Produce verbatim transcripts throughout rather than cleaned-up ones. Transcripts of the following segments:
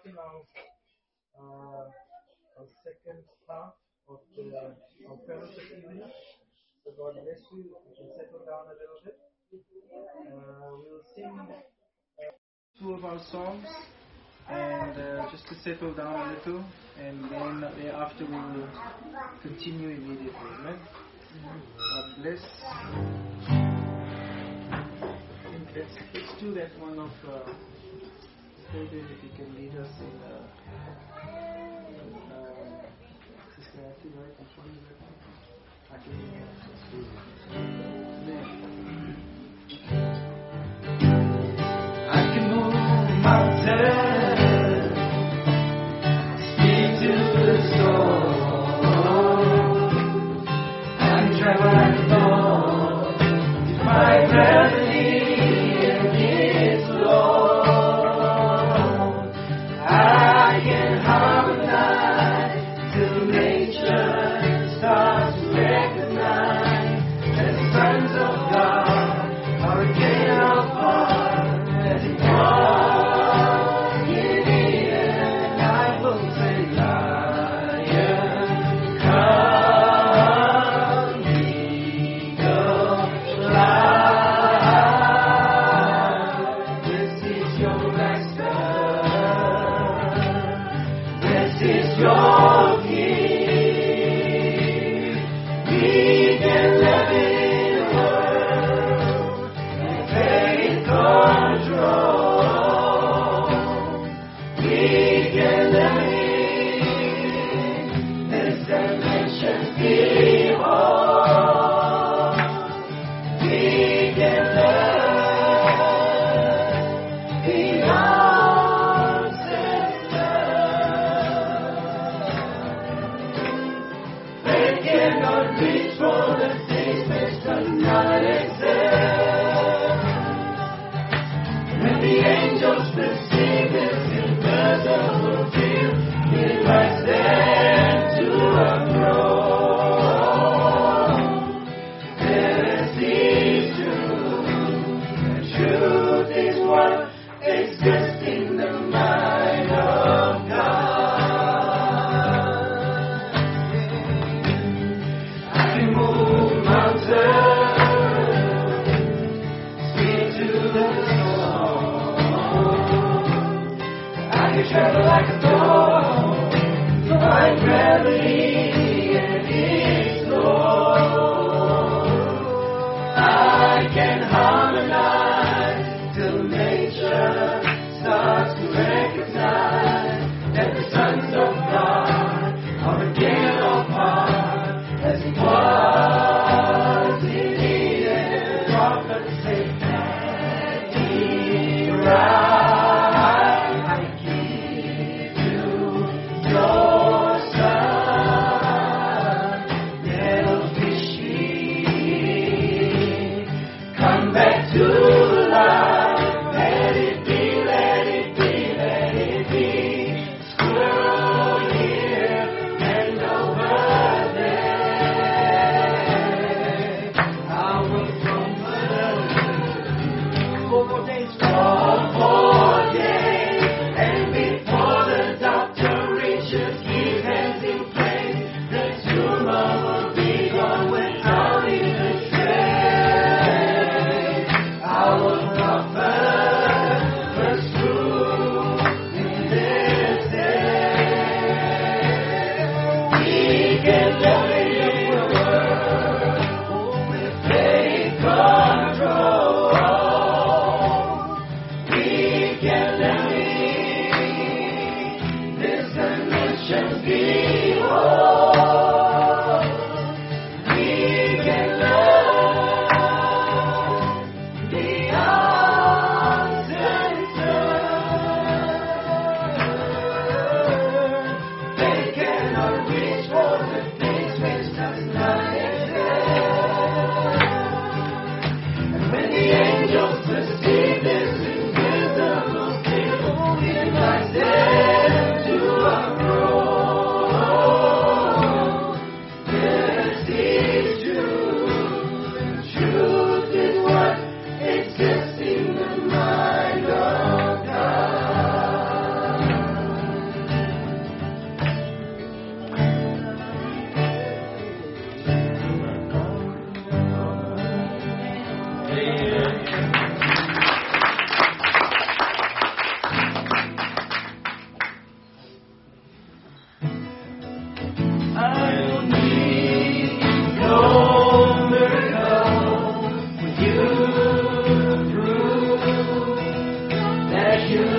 starting our, uh, our second half of the our fellowship evening. So God bless you. You can settle down a little bit. Uh, we'll sing uh, two of our songs, and uh, just to settle down a little, and then thereafter we will continue immediately. Amen. God bless. Let's, let's do that one of uh, David, if you can lead us in uh, uh, Sister Hattie, right? Which one is that? I can I can move mountains, speak to the storm, and travel and fall, defy gravity and its law. I can harmonize till nature starts to recognize that the sons of God are again apart as it was in Eden. I will say, Lion, come, eagle, fly. This is your master. This is your king. We can live in a world and take control. We can live in this dimension beyond. We can live beyond systems. They cannot reach for the things which does not exist. When the angels perceive this invisible field, it lies them to a throne. This is truth, and truth is what exists in the mind of God. I can move mountains, speak to the storm. I can travel like a thought, defy gravity and its law. I can harmonize till nature starts to recognize that the sons of God are again apart as it was in Eden. Prophets say, Daddy, rise, I give you your son.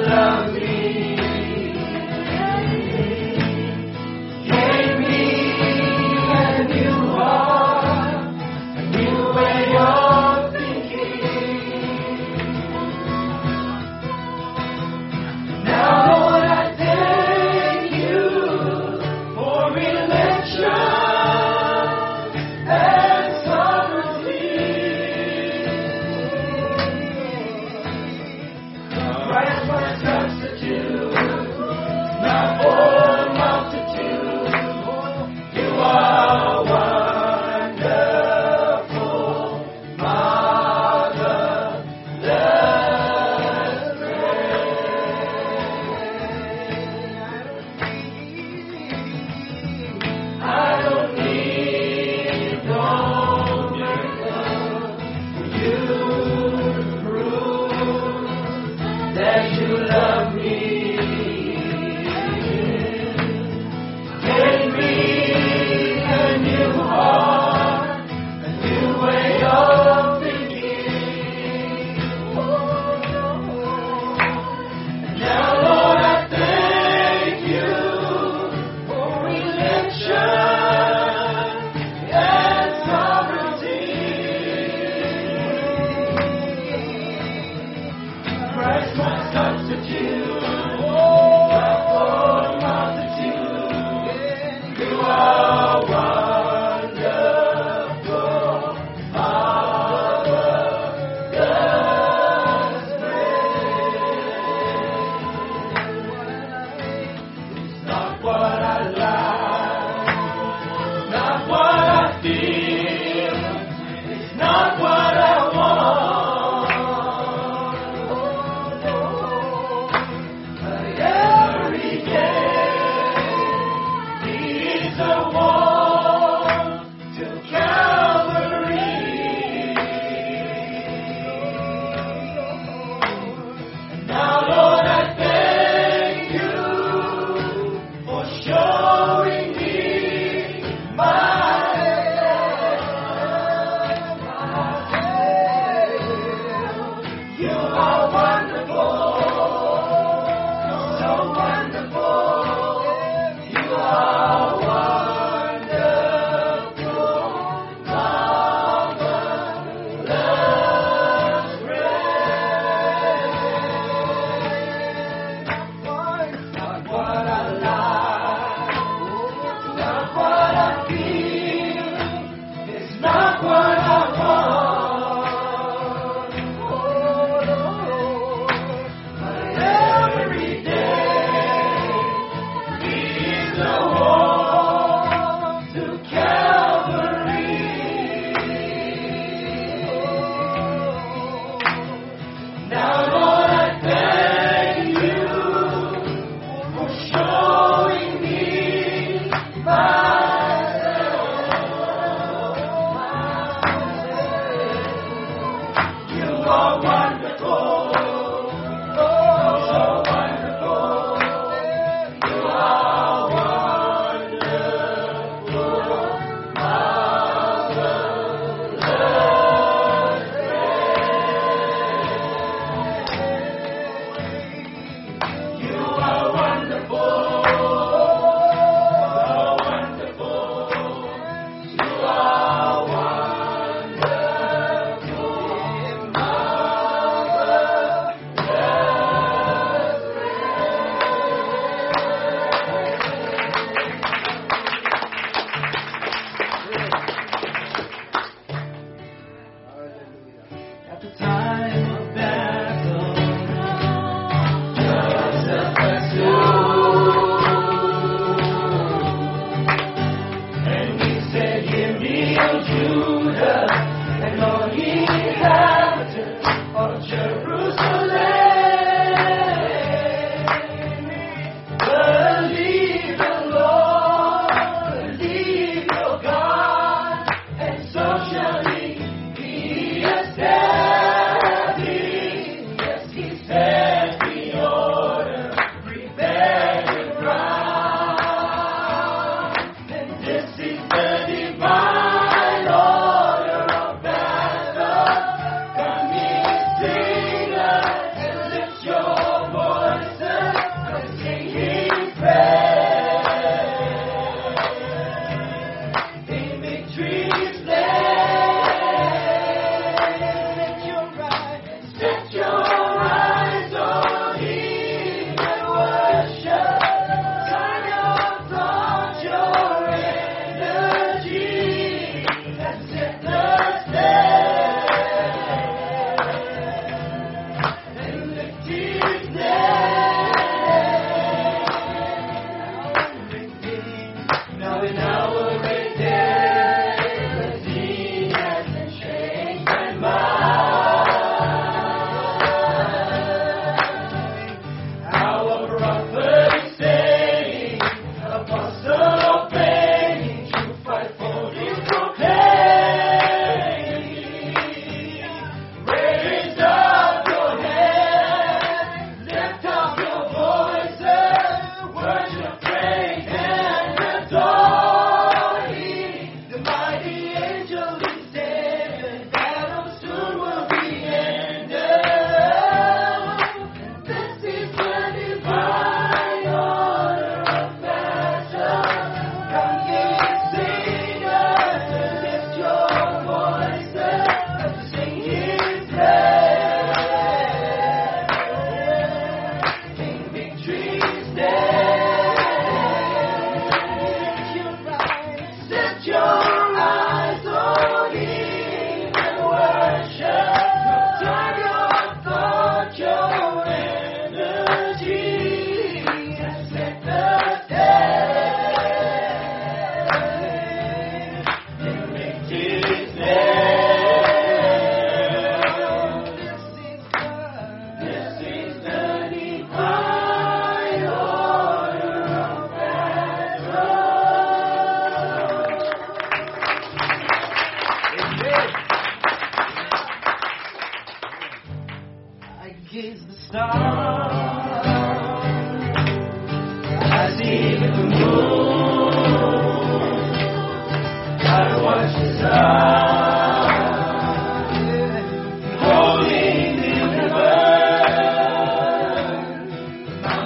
Right for us to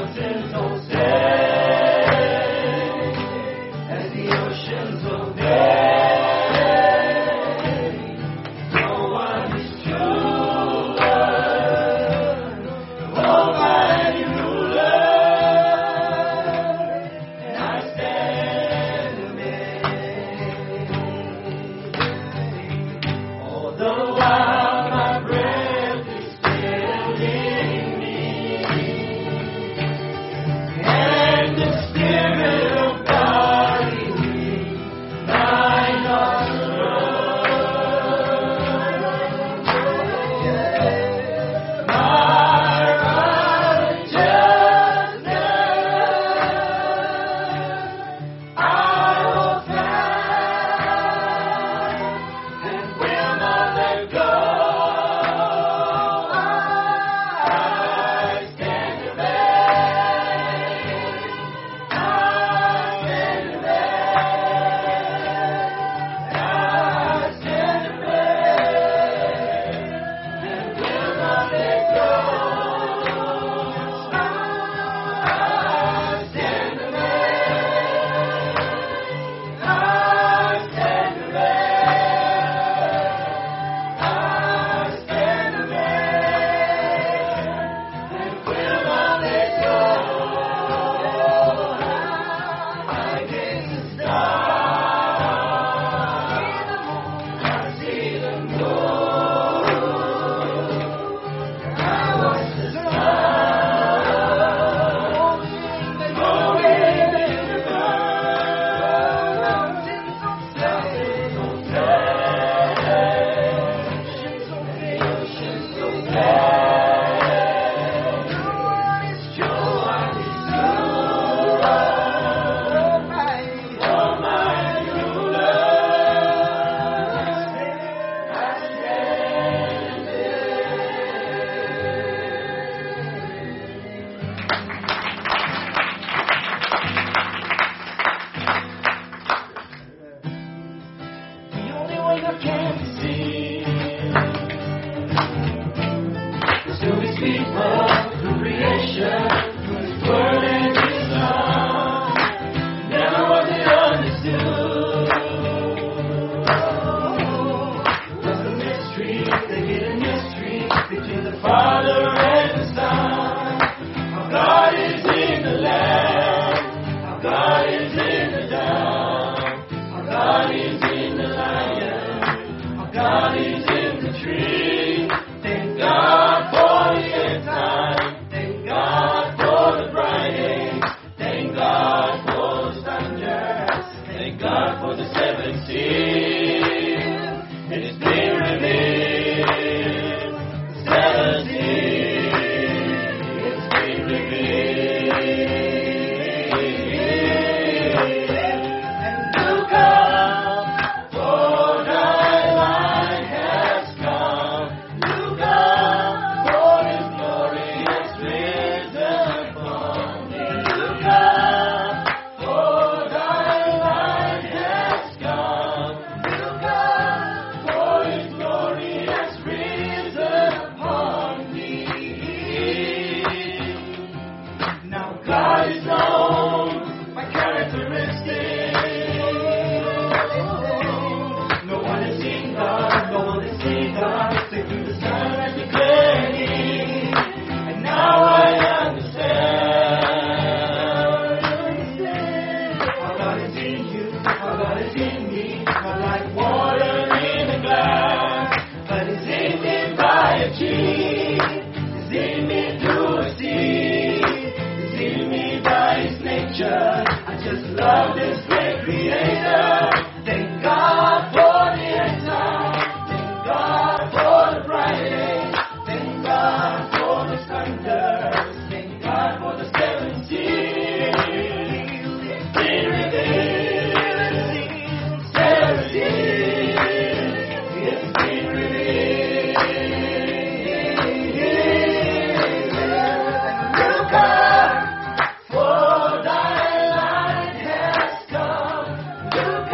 Look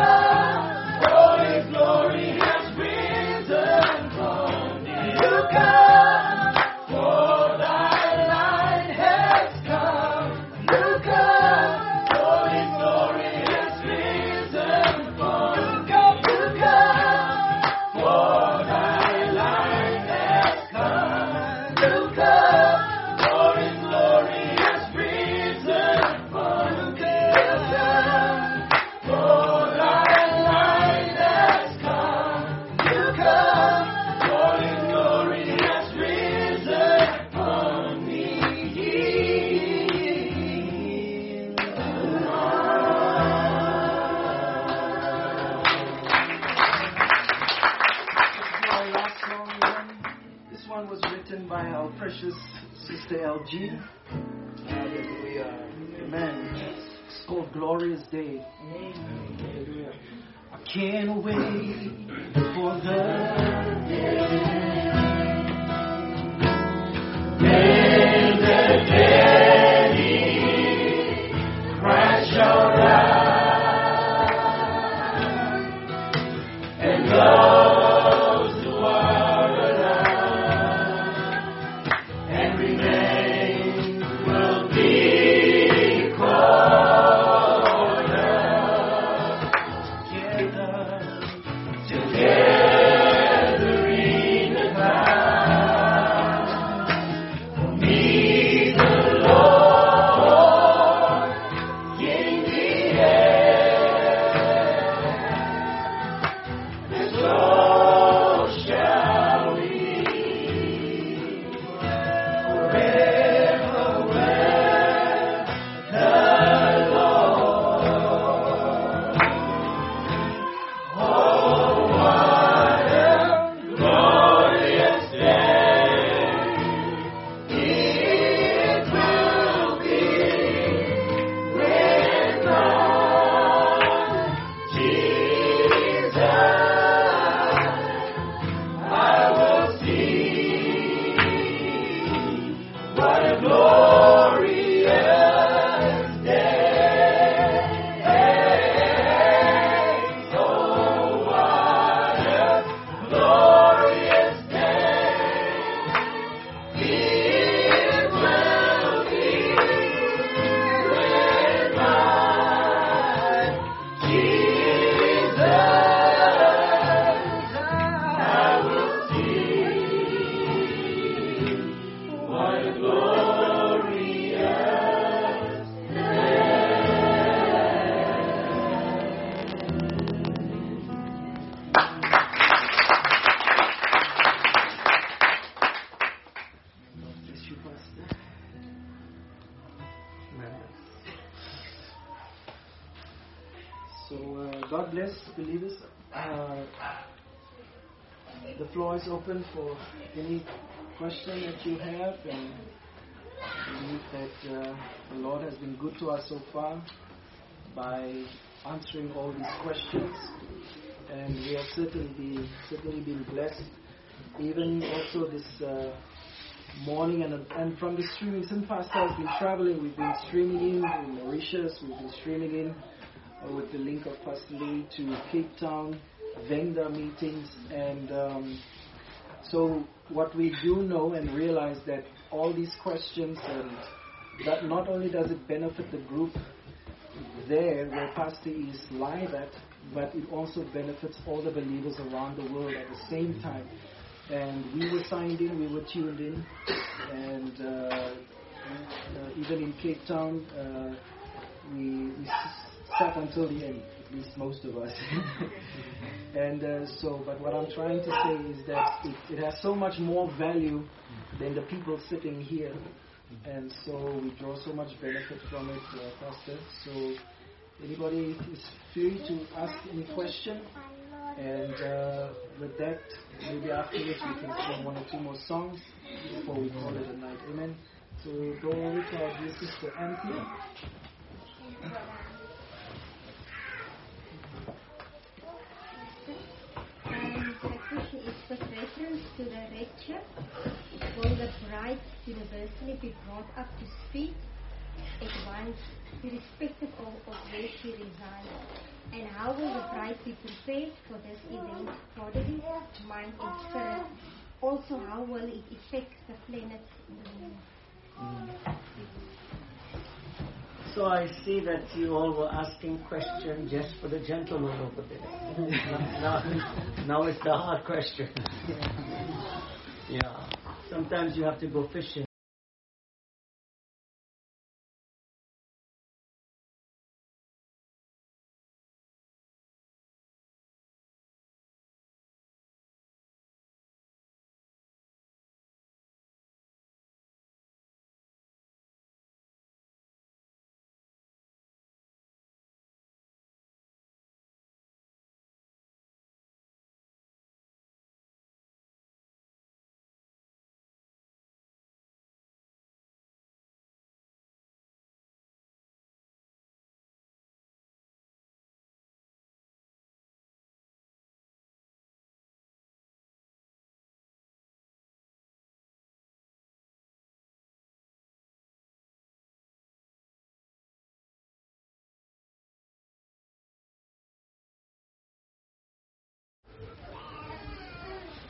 Sister L G. Hallelujah. Amen. It's called Glorious Day. Hallelujah. I can't wait for the day when the dead crash around and those who are alive and remain will be caught up together, together in the clouds. For me, the Lord in the air, and so shall we forever with the Lord. Oh, what a glorious day it will be when my Jesus I will see. What a glorious day. Oh, what a glorious day it will be when my Jesus I will see. What a glorious day. Bless you, Pastor. Amen. So, uh, God bless believers. Uh, the floor is open for any question that you have, and I believe that uh, the Lord has been good to us so far by answering all these questions, and we have certainly been, certainly been blessed. Even also this uh, morning, and, and from the streaming, since Pastor has been traveling, we've been streaming in in Mauritius, we've been streaming in uh, with the link of Pastor Lee to Cape Town vendor meetings, and um, so what we do know and realize that all these questions, and that not only does it benefit the group there where Pastor is live at, but it also benefits all the believers around the world at the same time. And we were signed in, we were tuned in, and uh, uh, even in Cape Town, uh, we, we s- sat until the end, at least most of us. And uh, so, but what I'm trying to say is that it, it has so much more value than the people sitting here. And so we draw so much benefit from it, uh, Pastor. So anybody is free to ask any question. And uh, with that, maybe afterwards we can sing one or two more songs before we call it a night. Amen. So go over to our dear sister Anthea. And the question is with reference to the lecture, will the bride universally be brought up to speed at once, irrespective of, of where she resides? And how will the bride be prepared for this event, body, mind, and spirit? Also, how will it affect the planets in the moon? Mm. So I see that you all were asking questions just for the gentleman over there. now, now it's the hard question. Yeah. Sometimes you have to go fishing.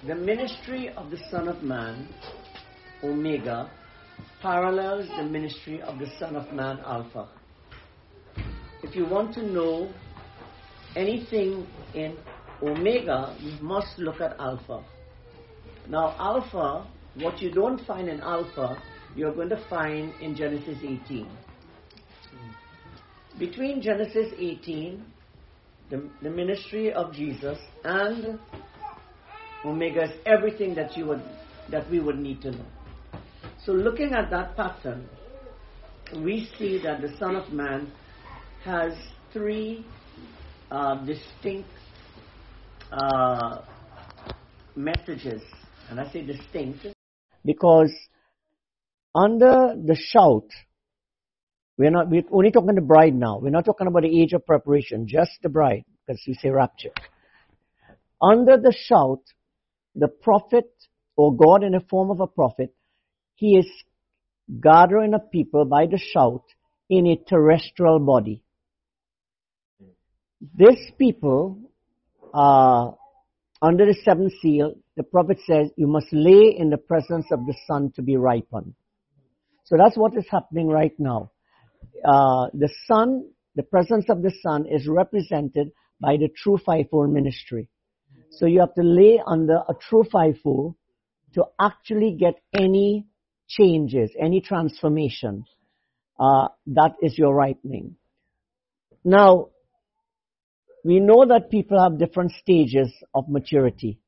the ministry of the Son of Man, Omega, parallels the ministry of the Son of Man, Alpha. If you want to know anything in Omega, you must look at Alpha. Now, Alpha, what you don't find in Alpha, you're going to find in Genesis eighteen. Between Genesis eighteen, the, the ministry of Jesus, and Omega is everything that you would that we would need to know. So looking at that pattern, we see that the Son of Man has three uh, distinct uh, messages. And I say distinct because under the shout, we're not we're only talking the bride now. We're not talking about the age of preparation, just the bride, because we say rapture. Under the shout, the prophet, or God in the form of a prophet, he is gathering a people by the shout in a terrestrial body. These people are under the seventh seal. The prophet says, you must lay in the presence of the sun to be ripened. So that's what is happening right now. Uh, the sun, the presence of the sun is represented by the true fivefold ministry. So you have to lay under a true fivefold to actually get any changes, any transformation. Uh, that is your ripening. Now, we know that people have different stages of maturity.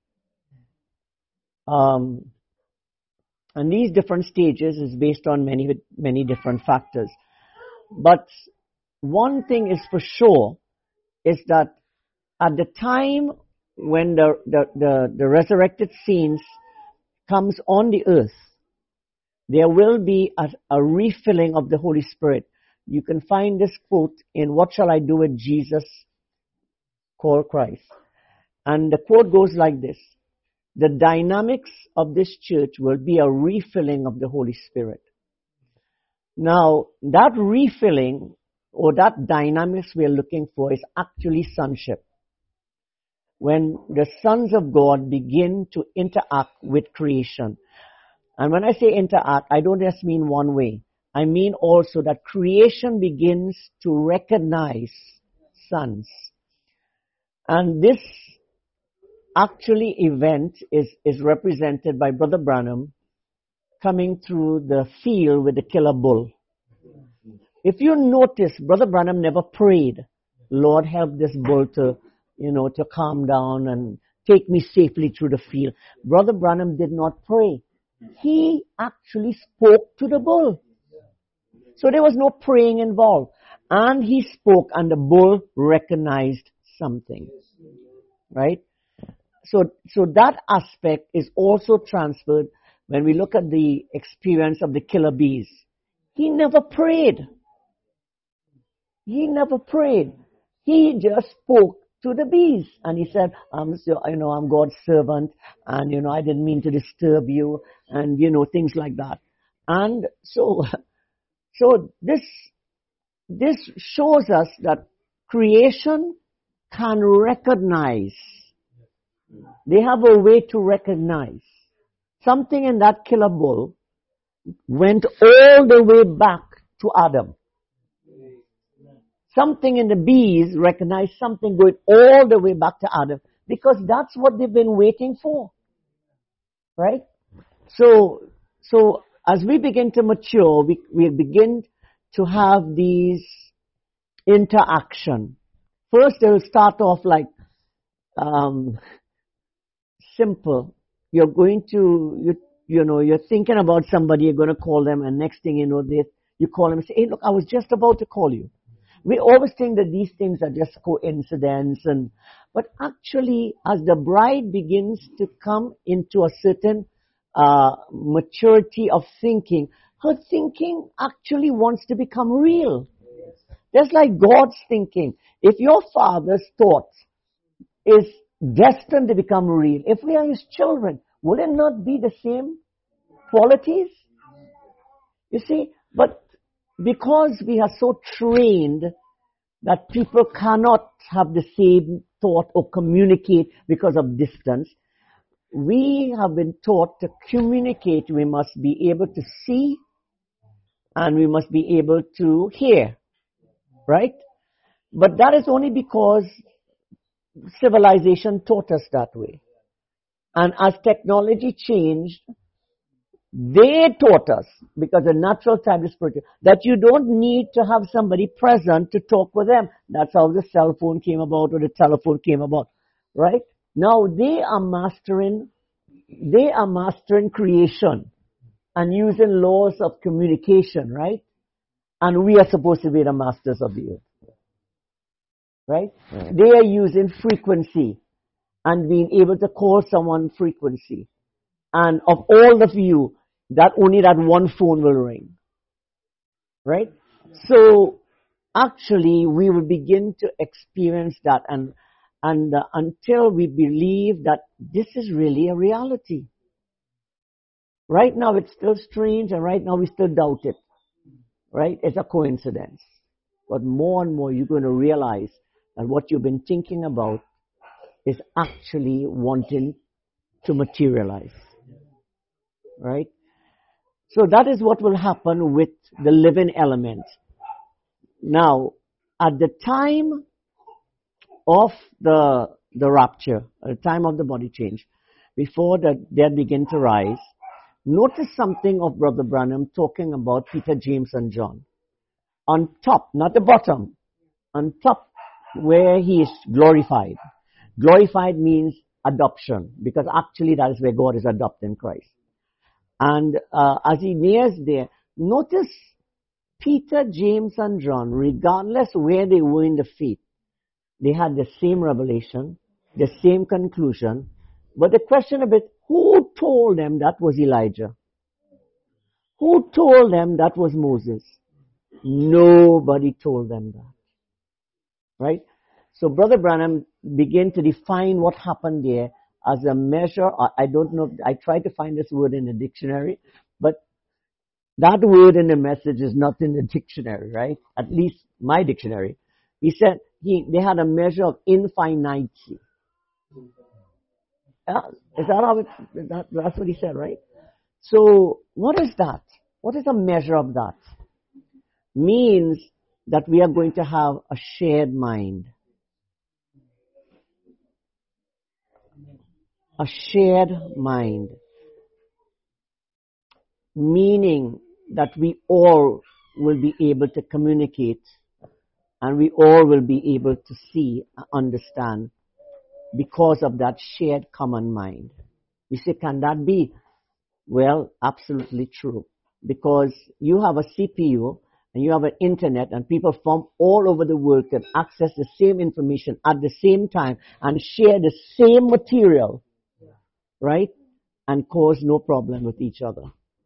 Um, and these different stages is based on many, many different factors. But one thing is for sure is that at the time when the, the, the, the resurrected saints comes on the earth, there will be a, a refilling of the Holy Spirit. You can find this quote in What Shall I Do with Jesus Called Christ? And the quote goes like this: the dynamics of this church will be a refilling of the Holy Spirit. Now, that refilling or that dynamics we are looking for is actually sonship. When the sons of God begin to interact with creation. And when I say interact, I don't just mean one way. I mean also that creation begins to recognize sons. And this actually event is, is represented by Brother Branham coming through the field with the killer bull. If you notice, Brother Branham never prayed, Lord, help this bull to, you know, to calm down and take me safely through the field. Brother Branham did not pray. He actually spoke to the bull. So there was no praying involved. And he spoke and the bull recognized something. Right? So, so that aspect is also transferred when we look at the experience of the killer bees. He never prayed. He never prayed. He just spoke to the bees. And he said, I'm so, you know, I'm God's servant, and, you know, I didn't mean to disturb you, and, you know, things like that. And so, so this, this shows us that creation can recognize. They have a way to recognize. Something in that killer bull went all the way back to Adam. Something in the bees recognized something going all the way back to Adam, because that's what they've been waiting for. Right? So, so as we begin to mature, we, we begin to have these interaction. First, they will start off like um, simple. You're going to, you, you know, you're thinking about somebody, you're going to call them, and next thing you know, they, you call them and say, hey, look, I was just about to call you. We always think that these things are just coincidence, and but actually, as the bride begins to come into a certain uh, maturity of thinking, her thinking actually wants to become real. Just like God's thinking. If your father's thought is destined to become real, if we are his children, will it not be the same qualities? You see, but because we are so trained that people cannot have the same thought or communicate because of distance, we have been taught to communicate. We must be able to see and we must be able to hear, right? But that is only because civilization taught us that way. And as technology changed, they taught us, because the natural type is spiritual, that you don't need to have somebody present to talk with them. That's how the cell phone came about or the telephone came about, right? Now they are mastering, they are mastering creation and using laws of communication, right? And we are supposed to be the masters of the earth, right? right? They are using frequency and being able to call someone frequency. And of all of you, that only that one phone will ring. Right? So, actually, we will begin to experience that and, and uh, until we believe that this is really a reality. Right now, it's still strange and right now we still doubt it. Right? It's a coincidence. But more and more, you're going to realize that what you've been thinking about is actually wanting to materialize. Right? So that is what will happen with the living element. Now, at the time of the the rapture, at the time of the body change, before the dead begin to rise, notice something of Brother Branham talking about Peter, James, and John. On top, not the bottom, on top where he is glorified. Glorified means adoption, because actually that is where God is adopting Christ. And uh, as he nears there, notice Peter, James, and John, regardless where they were in the faith, they had the same revelation, the same conclusion. But the question of it, who told them that was Elijah? Who told them that was Moses? Nobody told them that. Right? So Brother Branham began to define what happened there as a measure. I don't know, I tried to find this word in the dictionary, but that word in the message is not in the dictionary, right? At least my dictionary. He said he, they had a measure of infinity. Yeah, is that how it, that, that's what he said, right? So, what is that? What is a measure of that? Means that we are going to have a shared mind. A shared mind. Meaning that we all will be able to communicate and we all will be able to see and understand because of that shared common mind. You say, can that be? Well, absolutely true. Because you have a C P U and you have an internet and people from all over the world can access the same information at the same time and share the same material, right? And cause no problem with each other.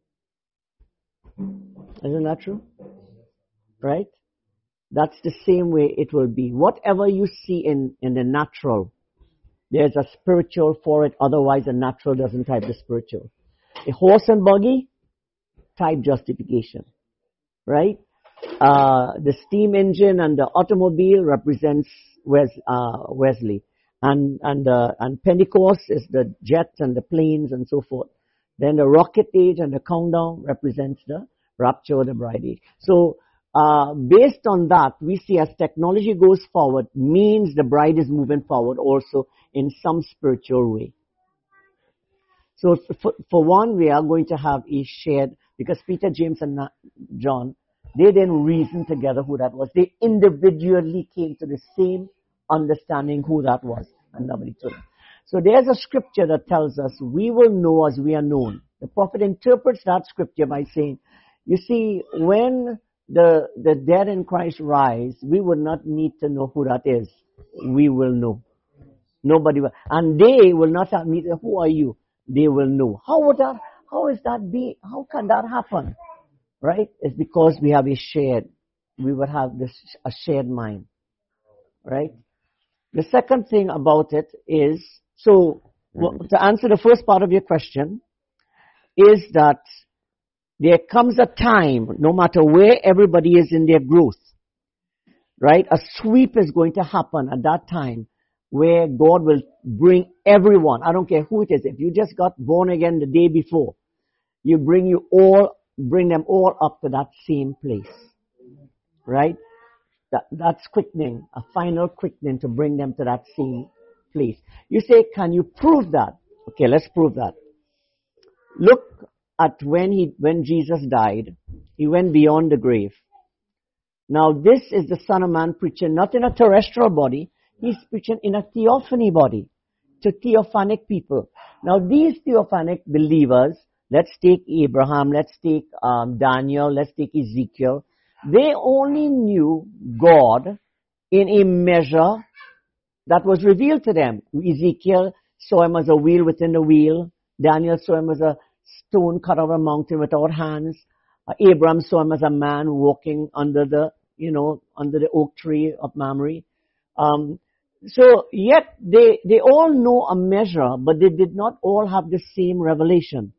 Isn't that true? Right? That's the same way it will be. Whatever you see in, in the natural, there's a spiritual for it, otherwise the natural doesn't type the spiritual. A horse and buggy, type justification. Right? Uh, the steam engine and the automobile represents Wes, uh, Wesley. And, and, uh, and Pentecost is the jets and the planes and so forth. Then the rocket age and the countdown represents the rapture of the bride age. So, uh, based on that, we see as technology goes forward, means the bride is moving forward also in some spiritual way. So, for, for one, we are going to have a shared, because Peter, James, and John, they didn't reason together who that was. They individually came to the same understanding who that was, and nobody told them. So there's a scripture that tells us we will know as we are known. The prophet interprets that scripture by saying, you see, when the the dead in Christ rise, we will not need to know who that is. We will know. Nobody will. And they will not have need to, who are you? They will know. How would that, how is that be, how can that happen? Right? It's because we have a shared, we will have this, a shared mind. Right? The second thing about it is, so well, to answer the first part of your question, is that there comes a time, no matter where everybody is in their growth, right? A sweep is going to happen at that time where God will bring everyone, I don't care who it is, if you just got born again the day before, you bring you all, bring them all up to that same place. Right? That, that's quickening, a final quickening to bring them to that same place. You say, can you prove that? Okay, let's prove that. Look at when he, when Jesus died, he went beyond the grave. Now this is the Son of Man preaching not in a terrestrial body, he's preaching in a theophany body to theophanic people. Now these theophanic believers, let's take Abraham, let's take um, Daniel, let's take Ezekiel, they only knew God in a measure that was revealed to them. Ezekiel saw him as a wheel within the wheel. Daniel saw him as a stone cut out of a mountain without hands. Uh, Abraham saw him as a man walking under the, you know, under the oak tree of Mamre. Um, so yet they, they all know a measure, but they did not all have the same revelation.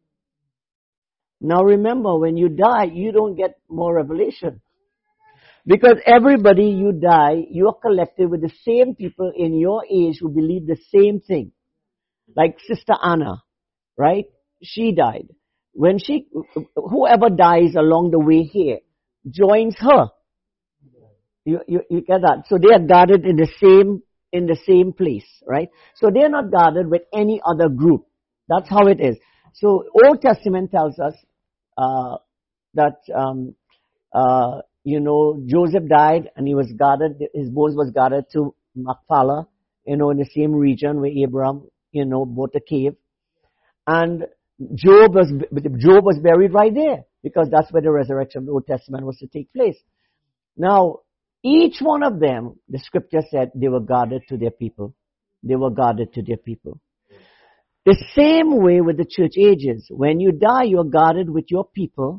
Now remember, when you die, you don't get more revelation. Because everybody you die, you are collected with the same people in your age who believe the same thing. Like Sister Anna, right? She died. When she, whoever dies along the way here, joins her. You, you, you get that? So they are gathered in the same, in the same place, right? So they are not gathered with any other group. That's how it is. So Old Testament tells us, uh, that, um, uh, you know, Joseph died and he was gathered, his bones was gathered to Machpelah, you know, in the same region where Abraham, you know, bought a cave. And Job was, Job was buried right there because that's where the resurrection of the Old Testament was to take place. Now, each one of them, the scripture said, they were guarded to their people. They were guarded to their people. The same way with the church ages. When you die, you're guarded with your people.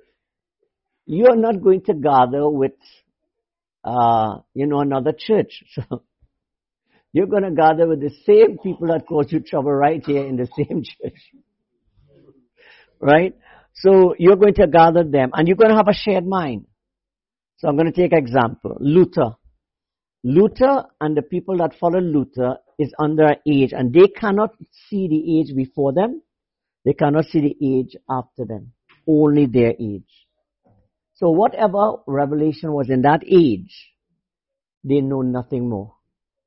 You're not going to gather with, uh, you know, another church. So you're going to gather with the same people that caused you trouble right here in the same church. Right? So you're going to gather them and you're going to have a shared mind. So I'm going to take an example. Luther. Luther and the people that follow Luther is under age and they cannot see the age before them. They cannot see the age after them. Only their age. So whatever revelation was in that age, they know nothing more.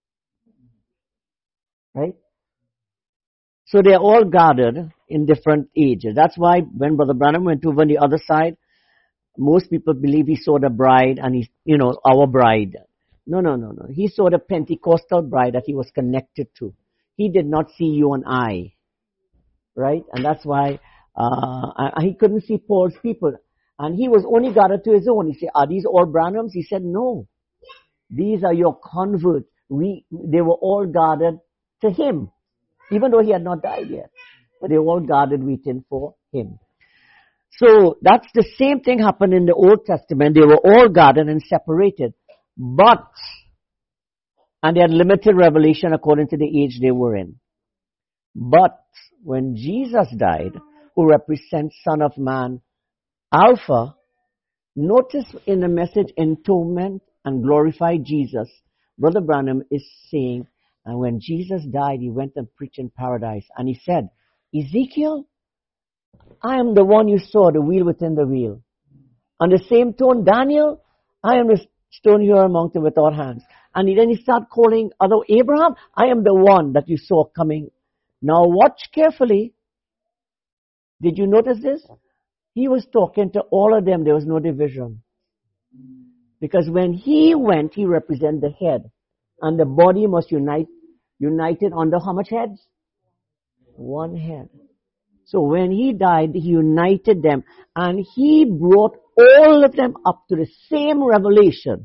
Right? So they're all gathered in different ages. That's why when Brother Branham went over on the other side, most people believe he saw the bride and he, you know, our bride. No, no, no, no. He saw the Pentecostal bride that he was connected to. He did not see you and I. Right? And that's why uh, he couldn't see Paul's people. And he was only gathered to his own. He said, are these all Branhams? He said, no. These are your converts. We, they were all gathered to him. Even though he had not died yet. But they were all gathered waiting for him. So that's the same thing happened in the Old Testament. They were all gathered and separated. But, and they had limited revelation according to the age they were in. But when Jesus died, who represents Son of Man, Alpha, notice in the message Entombment and Glorify Jesus, Brother Branham is saying, and when Jesus died, he went and preached in paradise. And he said, Ezekiel, I am the one you saw, the wheel within the wheel. On the same tone, Daniel, I am the stone here on mountain without hands. And then he started calling other Abraham, I am the one that you saw coming. Now watch carefully. Did you notice this? He was talking to all of them. There was no division. Because when he went, he represented the head. And the body must unite, united under how much heads? One head. So when he died, he united them. And he brought all of them up to the same revelation.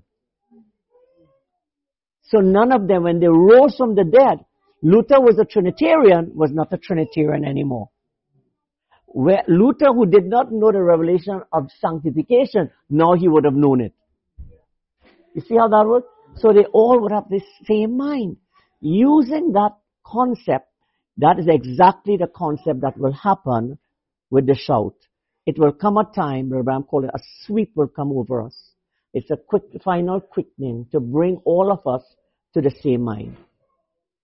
So none of them, when they rose from the dead, Luther was a Trinitarian, was not a Trinitarian anymore. Where Luther, who did not know the revelation of sanctification, now he would have known it. You see how that works? So they all would have this same mind. Using that concept, that is exactly the concept that will happen with the shout. It will come a time, Brother Branham called it, a sweep will come over us. It's a quick, final quickening to bring all of us to the same mind.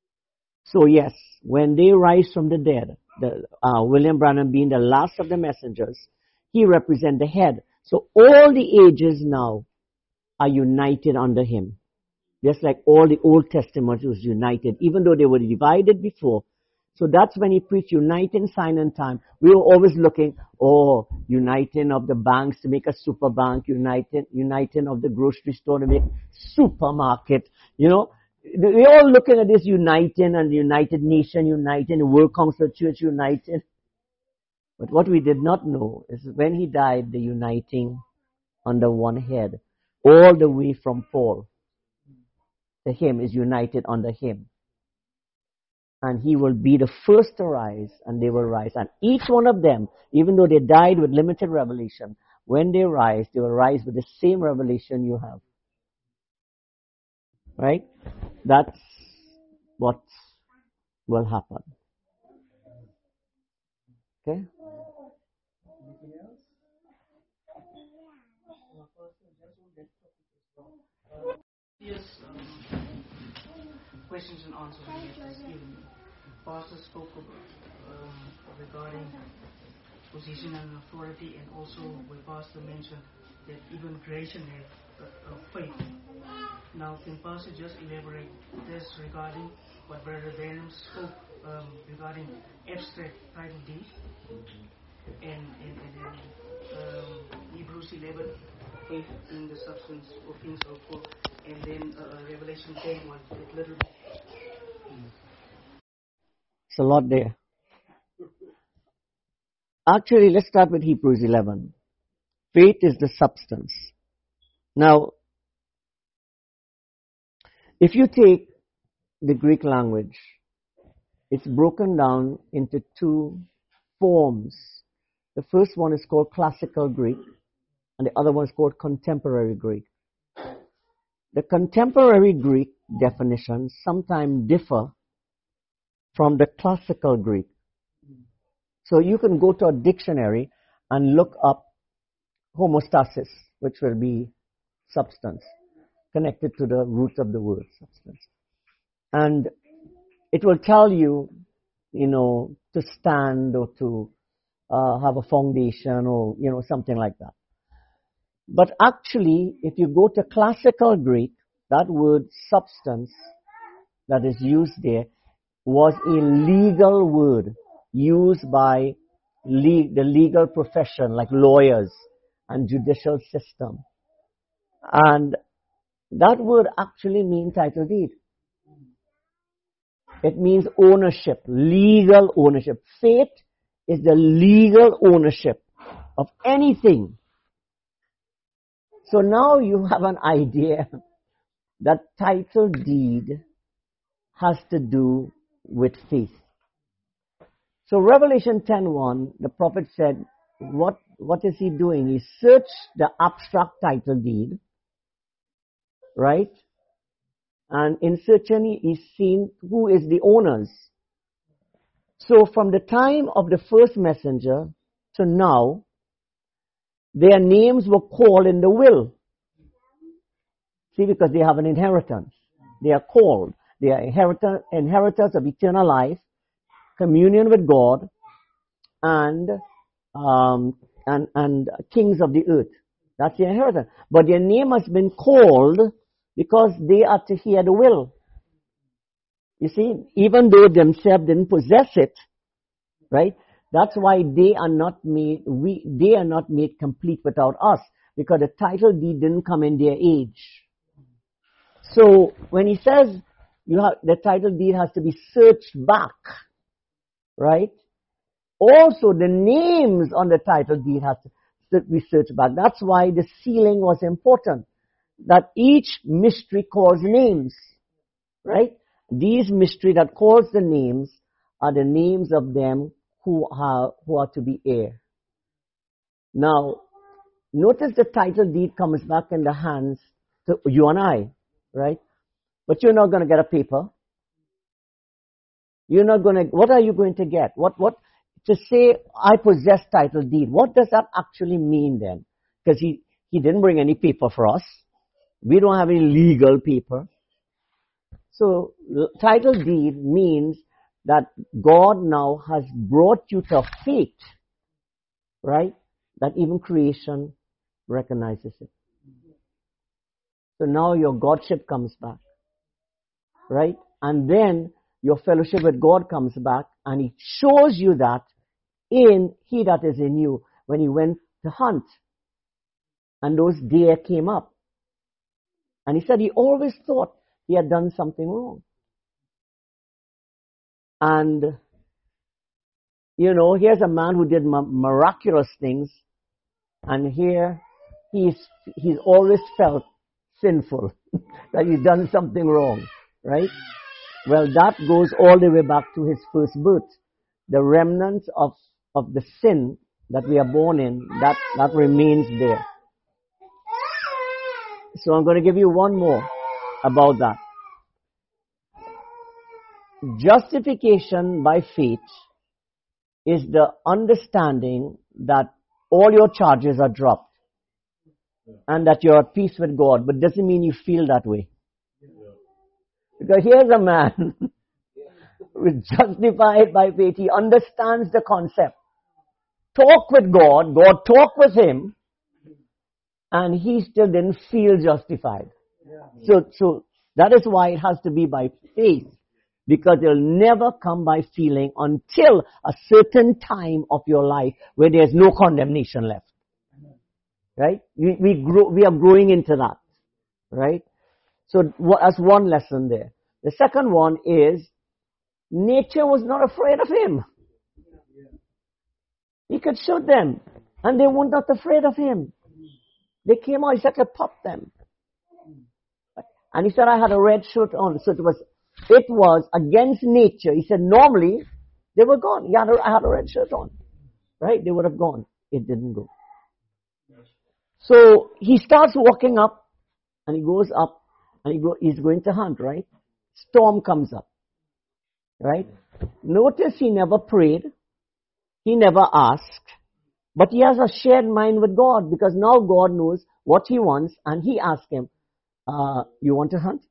So yes, when they rise from the dead, the, uh, William Branham being the last of the messengers, he represents the head. So all the ages now are united under him. Just like all the Old Testament was united, even though they were divided before. So that's when he preached uniting sign and time. We were always looking, oh, uniting of the banks to make a super bank, uniting, uniting of the grocery store to make supermarket. You know, we're all looking at this uniting and the United Nation uniting, the World Council Church uniting. But what we did not know is when he died, the uniting under one head, all the way from Paul. The him is united under him. And he will be the first to rise, and they will rise. And each one of them, even though they died with limited revelation, when they rise, they will rise with the same revelation you have. Right? That's what will happen. Okay? Anything else? Yes. Um, questions and answers this evening. Pastor spoke about, um, regarding position and authority, and also where Pastor mentioned that even creation have uh, uh, faith. Now, can Pastor just elaborate this regarding what Brother Branham spoke um, regarding abstract title deed, and, and, and then um, Hebrews eleven, faith in the substance of things hoped for, and then uh, Revelation ten, one, that little. It's a lot there. Actually, let's start with Hebrews eleven. Faith is the substance. Now, if you take the Greek language, it's broken down into two forms. The first one is called classical Greek, and the other one is called contemporary Greek. The contemporary Greek definitions sometimes differ from the classical Greek. So you can go to a dictionary and look up homostasis, which will be substance, connected to the root of the word substance. And it will tell you, you know, to stand or to uh, have a foundation or, you know, something like that. But actually, if you go to classical Greek, that word substance that is used there was a legal word used by le- the legal profession, like lawyers and judicial system. And that word actually means title deed. It means ownership, legal ownership. Faith is the legal ownership of anything. So now you have an idea that title deed has to do with faith. So Revelation ten one, the prophet said, what, what is he doing? He searched the abstract title deed, right? And in searching, he's seen who is the owners. So from the time of the first messenger to now, their names were called in the will. See, because they have an inheritance. They are called. They are inheritors, inheritors of eternal life, communion with God, and um, and and kings of the earth. That's their inheritance. But their name has been called because they are to hear the will. You see, even though themselves didn't possess it, right? That's why they are not made. We they are not made complete without us, because the title deed didn't come in their age. So when he says you have the title deed has to be searched back, right? Also, the names on the title deed has to be searched back. That's why the sealing was important. That each mystery calls names, right? These mystery that calls the names are the names of them who are who are to be heir. Now, notice the title deed comes back in the hands to you and I, right? But you're not going to get a paper. You're not going to. What are you going to get? What what to say? I possess title deed. What does that actually mean then? Because he he didn't bring any paper for us. We don't have any legal paper. So title deed means that God now has brought you to faith, right? That even creation recognizes it. So now your Godship comes back, right? And then your fellowship with God comes back, and He shows you that in He that is in you when He went to hunt. And those deer came up. And He said He always thought He had done something wrong. And, you know, here's a man who did miraculous things, and here he's, he's always felt sinful, that he's done something wrong, right? Well, that goes all the way back to his first birth. The remnants of, of the sin that we are born in, that, that remains there. So I'm going to give you one more about that. Justification by faith is the understanding that all your charges are dropped and that you're at peace with God, but doesn't mean you feel that way. Because here's a man who's justified by faith. He understands the concept. Talk with God, God talk with him, and he still didn't feel justified. So, so that is why it has to be by faith. Because it'll never come by feeling until a certain time of your life where there's no condemnation left. Right? We, we grow, we are growing into that. Right? So that's one lesson there. The second one is, nature was not afraid of him. He could shoot them, and they were not afraid of him. They came out, he said to pop them. And he said, I had a red shirt on, so it was It was against nature. He said, normally, they were gone. He had a, I had a red shirt on. Right? They would have gone. It didn't go. So, he starts walking up, and he goes up, and he go, he's going to hunt, right? Storm comes up. Right? Notice he never prayed. He never asked. But he has a shared mind with God, because now God knows what he wants, and he asked him, uh, you want to hunt?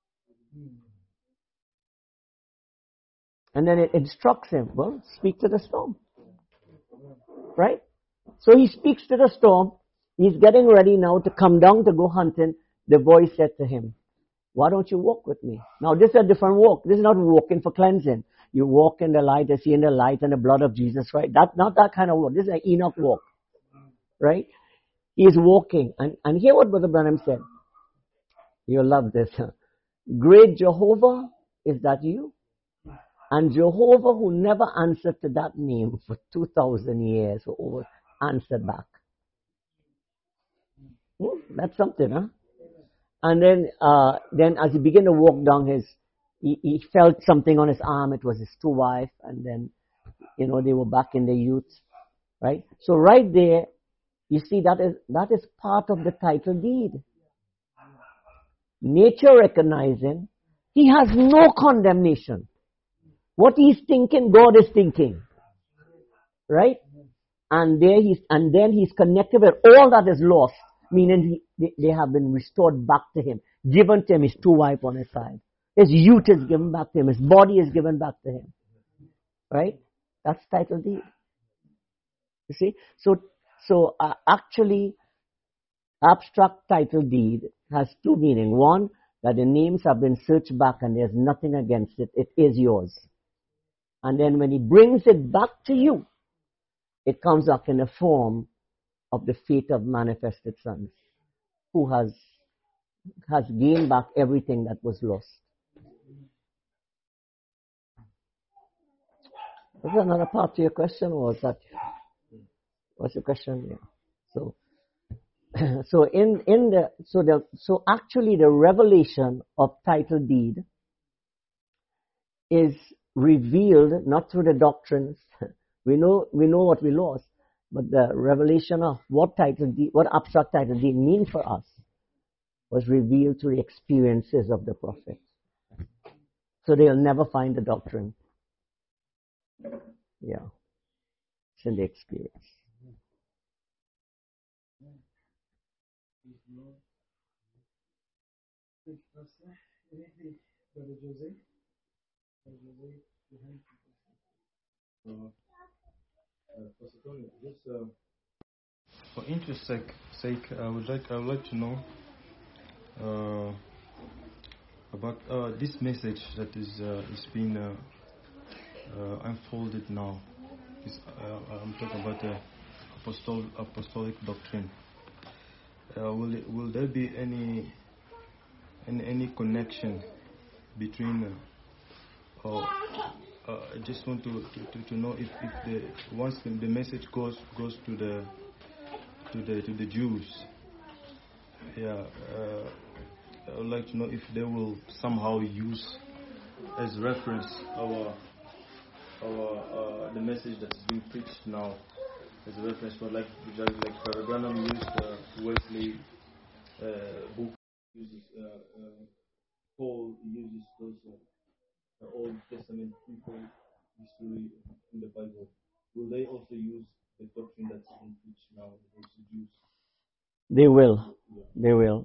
And then it instructs him, well, speak to the storm. Right? So he speaks to the storm. He's getting ready now to come down to go hunting. The voice said to him, why don't you walk with me? Now this is a different walk. This is not walking for cleansing. You walk in the light, you see in the light and the blood of Jesus, right? That's not that kind of walk. This is an Enoch walk. Right? He is walking. And, and hear what Brother Branham said. You'll love this. Great Jehovah, is that you? And Jehovah, who never answered to that name for two thousand years, or over, answered back. Hmm, that's something, huh? And then, uh, then as he began to walk down his, he, he felt something on his arm. It was his true wife. And then, you know, they were back in their youth, right? So right there, you see that is, that is part of the title deed. Nature recognizing, he has no condemnation. What he's thinking, God is thinking. Right? And there he's, and then he's connected with all that is lost, meaning he, they, they have been restored back to him, given to him, his true wife on his side. His youth is given back to him, his body is given back to him. Right? That's title deed. You see? So, so uh, actually, abstract title deed has two meanings. One, that the names have been searched back and there's nothing against it. It is yours. And then when he brings it back to you, it comes up in the form of the faith of manifested sons, who has has gained back everything that was lost. Was there another part to your question, or was that what's your question? Yeah. So so in in the so the so actually the revelation of title deed is revealed not through the doctrines. We know we know what we lost, but the revelation of what title deed, what abstract title deed means for us was revealed through the experiences of the prophets. So they'll never find the doctrine. Yeah, it's in the experience. Brother Jose. Brother Jose, behind Uh, uh, Pastor Tony, just uh, for interest sake, sake, I would like I would like to know uh, about uh, this message that is uh, is being uh, uh, unfolded now. Is, uh, I'm talking about the apostol, apostolic doctrine. Uh, will it, will there be any any, any connection between? Uh, uh, uh, I just want to, to, to know if, if the once the, the message goes goes to the to the to the Jews. Yeah, uh, I would like to know if they will somehow use as reference our our uh, the message that is being preached now as a reference for like like like Father Branham used uh, Wesley uh, book uses uh, uh, Paul uses those uh, Old Testament people history in the Bible. Will they also use the doctrine that's being preached now with the Jews? They will. They will.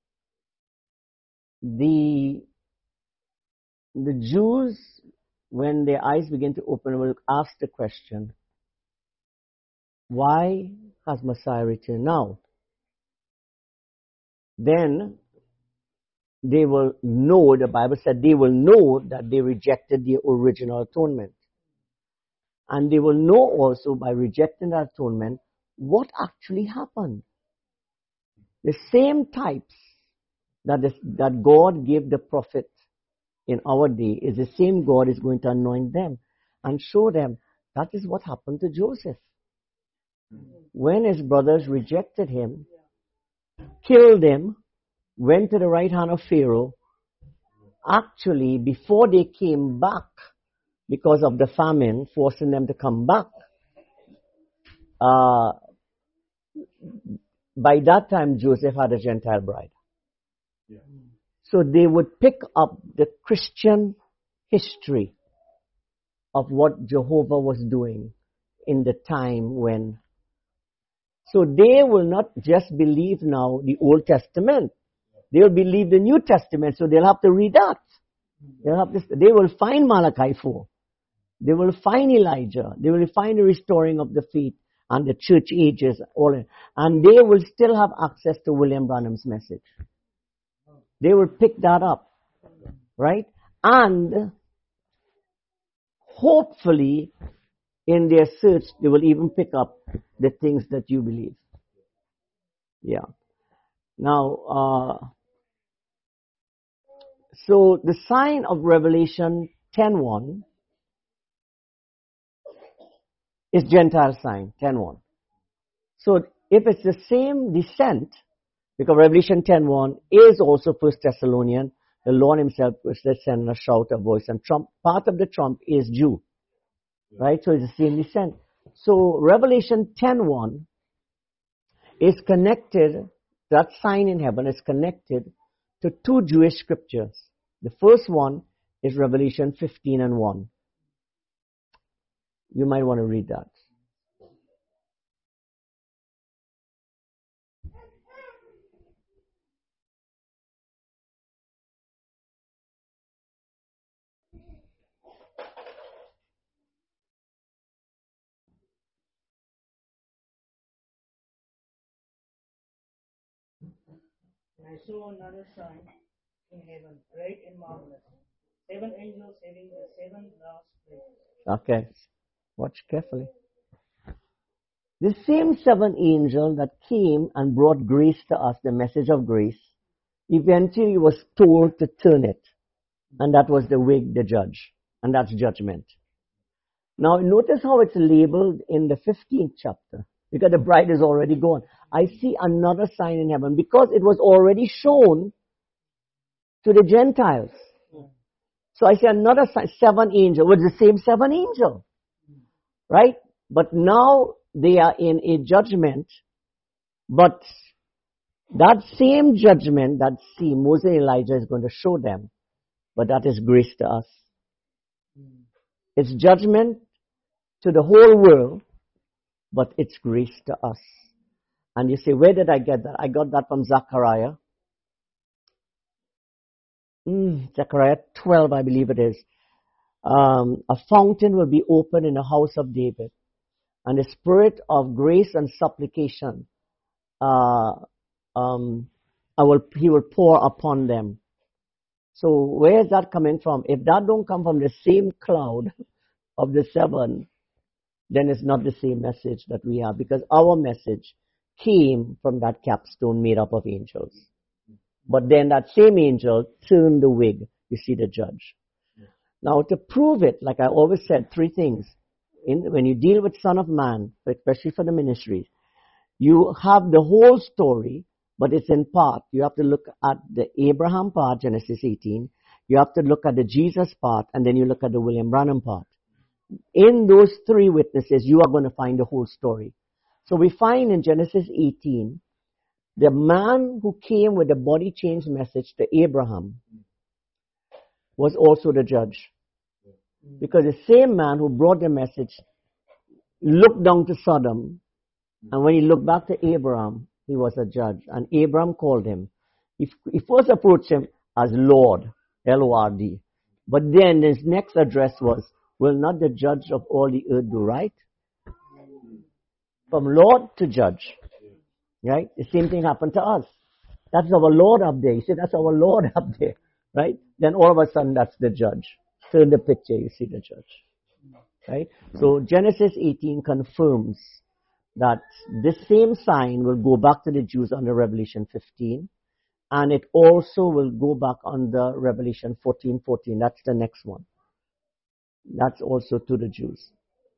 The the Jews, when their eyes begin to open, will ask the question, why has Messiah returned now? Then they will know, the Bible said they will know that they rejected the original atonement. And they will know also by rejecting that atonement what actually happened. The same types that, is, that God gave the prophet in our day is the same God is going to anoint them and show them that is what happened to Joseph. When his brothers rejected him, killed him, went to the right hand of Pharaoh, actually before they came back because of the famine forcing them to come back, uh, by that time Joseph had a Gentile bride. Yeah. So they would pick up the Christian history of what Jehovah was doing in the time when. So they will not just believe now the Old Testament. They will believe the New Testament, so they'll have to read that. They'll have to, they will find Malachi four. They will find Elijah. They will find the restoring of the faith and the church ages, all, and they will still have access to William Branham's message. They will pick that up, right? And hopefully, in their search, they will even pick up the things that you believe. Yeah. Now, uh, so the sign of Revelation ten one is Gentile sign, ten one. So if it's the same descent, because Revelation ten one is also First Thessalonian, the Lord himself was send a shout, a voice, and trump. Part of the trump is Jew, right? So it's the same descent. So Revelation ten one is connected, that sign in heaven is connected to two Jewish scriptures. The first one is Revelation fifteen and one. You might want to read that. And I saw another sign in heaven, great and marvelous. Seven angels having the seven last plagues. Okay. Watch carefully. The same seven angel that came and brought grace to us, the message of grace, eventually was told to turn it. And that was the wig, the judge. And that's judgment. Now notice how it's labeled in the fifteenth chapter. Because the bride is already gone. I see another sign in heaven because it was already shown to the Gentiles. So I see another sign, seven angel, with the same seven angel. Right? But now they are in a judgment. But that same judgment that see Moses and Elijah is going to show them. But that is grace to us. It's judgment to the whole world. But it's grace to us. And you say, where did I get that? I got that from Zechariah. Mm, Zechariah twelve, I believe it is, um, a fountain will be opened in the house of David, and the spirit of grace and supplication, uh, um, I will, he will pour upon them. So where is that coming from? If that don't come from the same cloud of the seven, then it's not the same message that we have, because our message came from that capstone made up of angels. But then that same angel turned the wig, you see, the judge. Now to prove it, like I always said, three things. In, when you deal with Son of Man, especially for the ministries, you have the whole story, but it's in part. You have to look at the Abraham part, Genesis eighteen. You have to look at the Jesus part, and then you look at the William Branham part. In those three witnesses, you are going to find the whole story. So we find in Genesis eighteen, the man who came with the body change message to Abraham was also the judge. Because the same man who brought the message looked down to Sodom, and when he looked back to Abraham, he was a judge. And Abraham called him. He, he first approached him as Lord, L O R D. But then his next address was, will not the judge of all the earth do right? From Lord to judge. Right? The same thing happened to us. That's our Lord up there. You see, that's our Lord up there. Right? Then all of a sudden, that's the judge. Turn the picture, you see the judge. Right? So Genesis eighteen confirms that this same sign will go back to the Jews under Revelation fifteen, and it also will go back under Revelation fourteen fourteen. That's the next one. That's also to the Jews.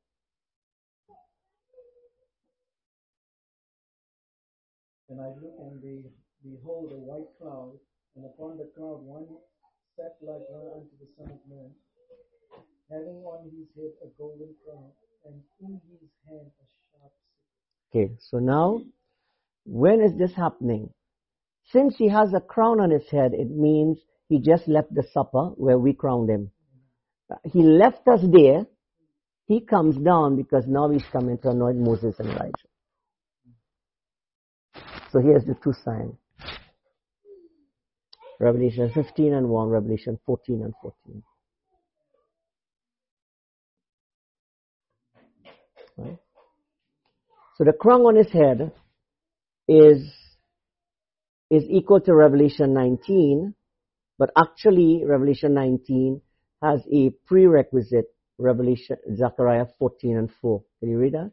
And I look and be, behold a white cloud, and upon the cloud one sat like one unto the Son of Man, having on his head a golden crown, and in his hand a sharp sickle. Okay, so now, when is this happening? Since he has a crown on his head, it means he just left the supper where we crowned him. He left us there. He comes down because now he's coming to anoint Moses and Elijah. So here's the two signs. Revelation fifteen and one, Revelation fourteen and fourteen. Right? So the crown on his head is, is equal to Revelation nineteen, but actually Revelation nineteen has a prerequisite, Revelation, Zechariah fourteen and four. Can you read that?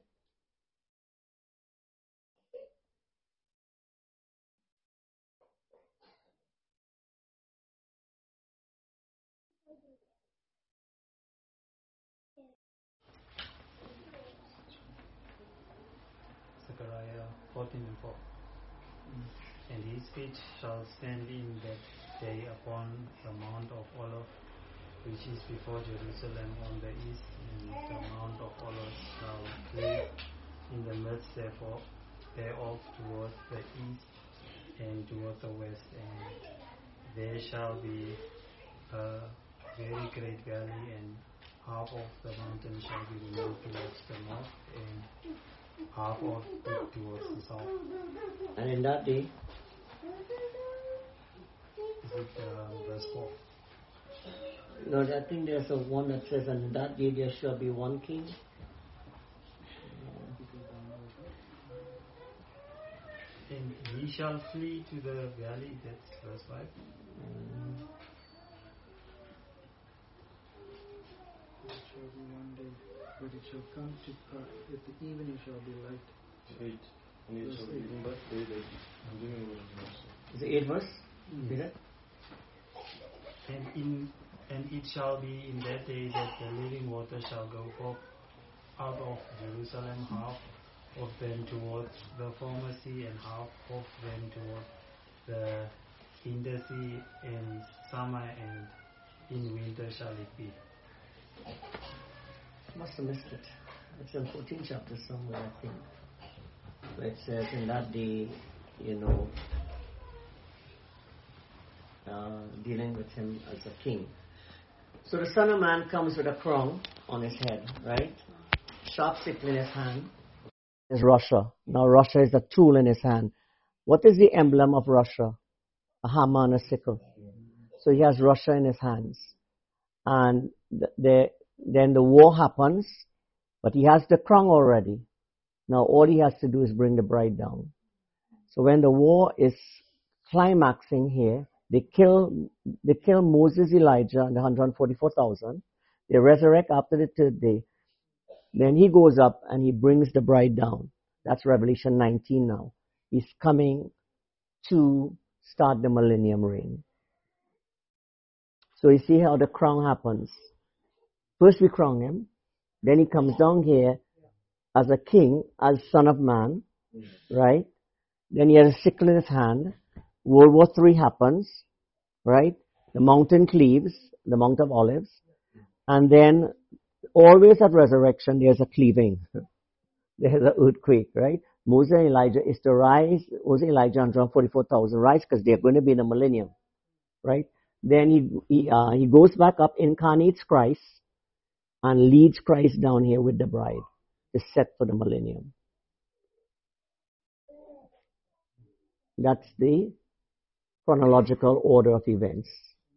Zechariah fourteen and four. And his feet shall stand in that day upon the Mount of Olives, which is before Jerusalem on the east, and the Mount of Olives shall lay in the midst therefore thereof toward the east and toward the west, and there shall be a very great valley, and half of the mountain shall be removed towards the north, and half of it towards the south. And in that day, Is it uh, verse four? no, I think there's a one that says, and in that day there shall be one king. And he shall flee to the valley, that's verse five. Mm. It shall be one day, but it shall come to pass that the evening shall be light. Eight. And it shall be in that day that I'm doing what I'm also. Is it eight verse? Mm. Read it. And in and it shall be in that day that the living water shall go forth out of Jerusalem, half of them towards the former sea, and half of them toward the hinder sea. In summer and in winter shall it be. Must have missed it. It's in fourteenth chapter somewhere, I think. Where it says, in that day, you know, uh, dealing with him as a king. So the Son of Man comes with a crown on his head, right? Sharp sickle in his hand. Is Russia. Now Russia is a tool in his hand. What is the emblem of Russia? A hammer and a sickle. So he has Russia in his hands. And the, the, then the war happens, but he has the crown already. Now all he has to do is bring the bride down. So when the war is climaxing here, they kill, they kill Moses, Elijah, and the one hundred forty-four thousand. They resurrect after the third day. Then he goes up and he brings the bride down. That's Revelation nineteen now. He's coming to start the millennium reign. So you see how the crown happens. First we crown him, then he comes down here as a king, as Son of Man, right? Then he has a sickle in his hand. World War Three happens, right? The mountain cleaves, the Mount of Olives. And then always at resurrection there's a cleaving. There's an earthquake, right? Moses and Elijah is to rise, Moses and Elijah and one hundred forty-four thousand rise because they're going to be in the millennium, right? Then he he, uh, he goes back up, incarnates Christ, and leads Christ down here with the bride to set for the millennium. That's the chronological order of events.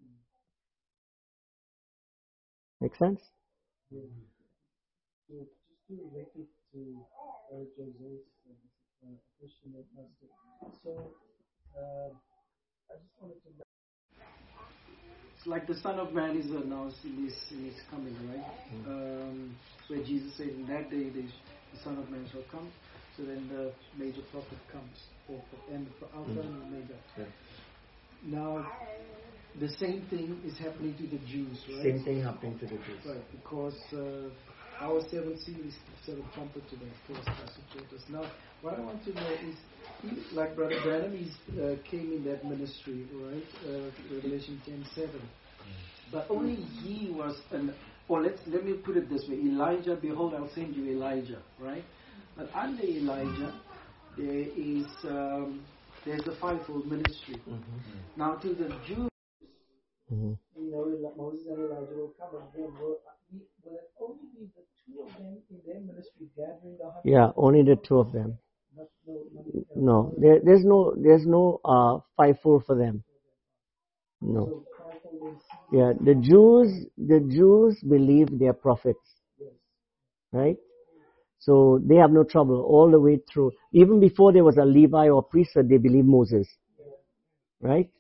Make sense? Yeah. So just to relate it to uh, Jose's uh, question that asked. So uh, I just wanted to know. It's like the Son of Man is announced in his, in his coming, right? Mm-hmm. Um, where Jesus said, in that day the, the Son of Man shall come. So then the major prophet comes, for, for, and for Alpha mm-hmm. and Omega. Yeah. Now, the same thing is happening to the Jews, right? Same thing happening to the Jews. Right, because uh, our seventh seal is the seventh trumpet to them, of course, Pastor Jotas. Now, what I want to know is, he, like Brother Branham, he uh, came in that ministry, right? Uh, Revelation ten seven. But only he was, an, or let's let me put it this way: Elijah, behold, I'll send you Elijah, right? But under Elijah, there is um, there's a fivefold ministry. Mm-hmm. Now, to the Jews. Mm-hmm. You know, Moses and Elijah will come, and then will, will it only be the two of them in their ministry gathering the hundred? Yeah, only the two of them. Not, no, not no, there, there's no, there's no uh, fivefold for them. No. So yeah, the Jews, the Jews believe they are prophets, yes. right? So they have no trouble all the way through. Even before there was a Levi or priesthood, they believe Moses, right?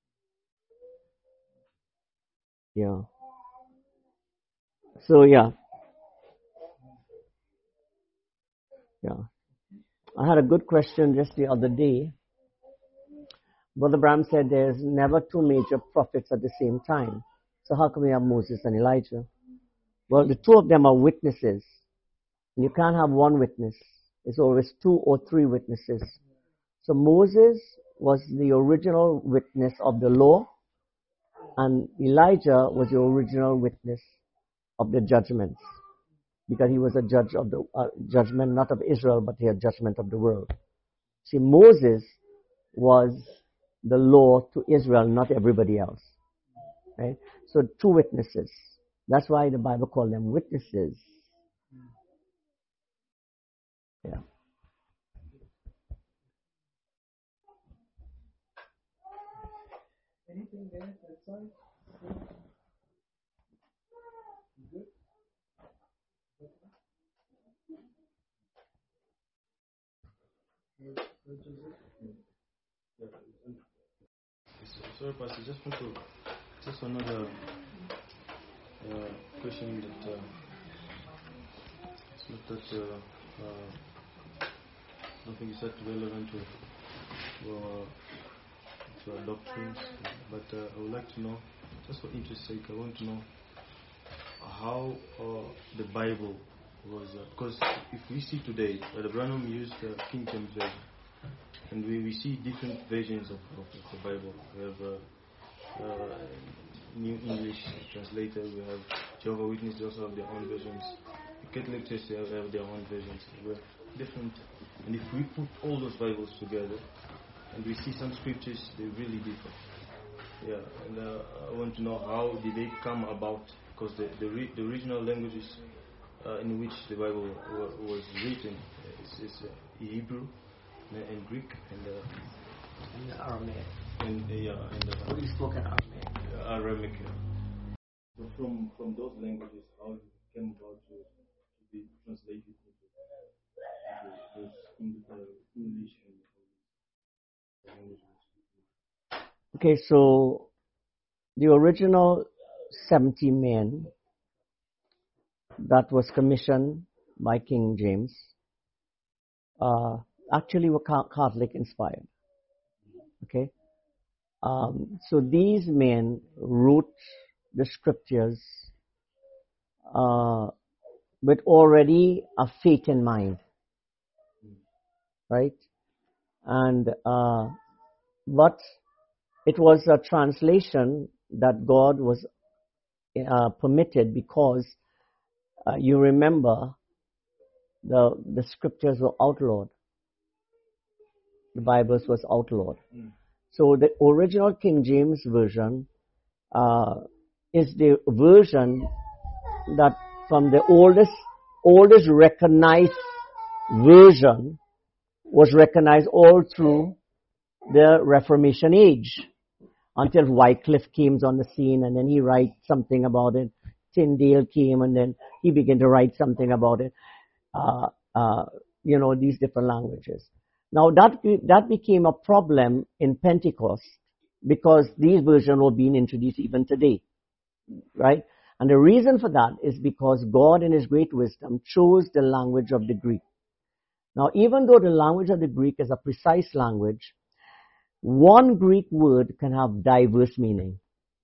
Yeah. So yeah. Yeah. I had a good question just the other day. Brother Branham said there's never two major prophets at the same time. So how come we have Moses and Elijah? Well, the two of them are witnesses. And you can't have one witness. It's always two or three witnesses. So Moses was the original witness of the law, and Elijah was the original witness of the judgments, because he was a judge of the uh, judgment, not of Israel, but the judgment of the world. See, Moses was the law to Israel, not everybody else. Right? So two witnesses. That's why the Bible called them witnesses. Yeah. Anything there? That's all? Good? Sorry, Pastor, just want to, just another uh, question that uh, it's not that uh, uh, I don't think it's that relevant to, to, our, to our doctrines, but uh, I would like to know, just for interest's sake, I want to know how uh, the Bible was, uh, because if we see today, uh, the Branham used the King James Version, and we, we see different versions of, of, of the Bible. We have uh, uh, New English Translator, we have Jehovah's Witnesses, they also have their own versions. The Catholic Church, they have, they have their own versions. We're different. And if we put all those Bibles together, and we see some scriptures, they really differ. Yeah, and uh, I want to know how did they come about, because the the, re, the original languages uh, in which the Bible w- was written is, is uh, Hebrew and, and Greek and, uh, and Aramaic. And uh, yeah, and uh, what do you spoke in Aramaic? Uh, Aramaic. So from from those languages, how it came about to, to be translated into, into those in, uh, English and languages. Okay, so the original seventy men that was commissioned by King James uh, actually were Catholic inspired. Okay, um, so these men wrote the scriptures uh, with already a faith in mind, right? And uh, but it was a translation that God was uh, permitted because uh, you remember the the scriptures were outlawed. The Bibles was outlawed. Mm. So the original King James version uh, is the version that from the oldest oldest recognized version was recognized all through the Reformation age until Wycliffe came on the scene, and then he writes something about it. Tyndale came, and then he began to write something about it. Uh, uh, you know, these different languages. Now that that became a problem in Pentecost because these versions were being introduced even today, right? And the reason for that is because God in His great wisdom chose the language of the Greek. Now, even though the language of the Greek is a precise language, one Greek word can have diverse meaning.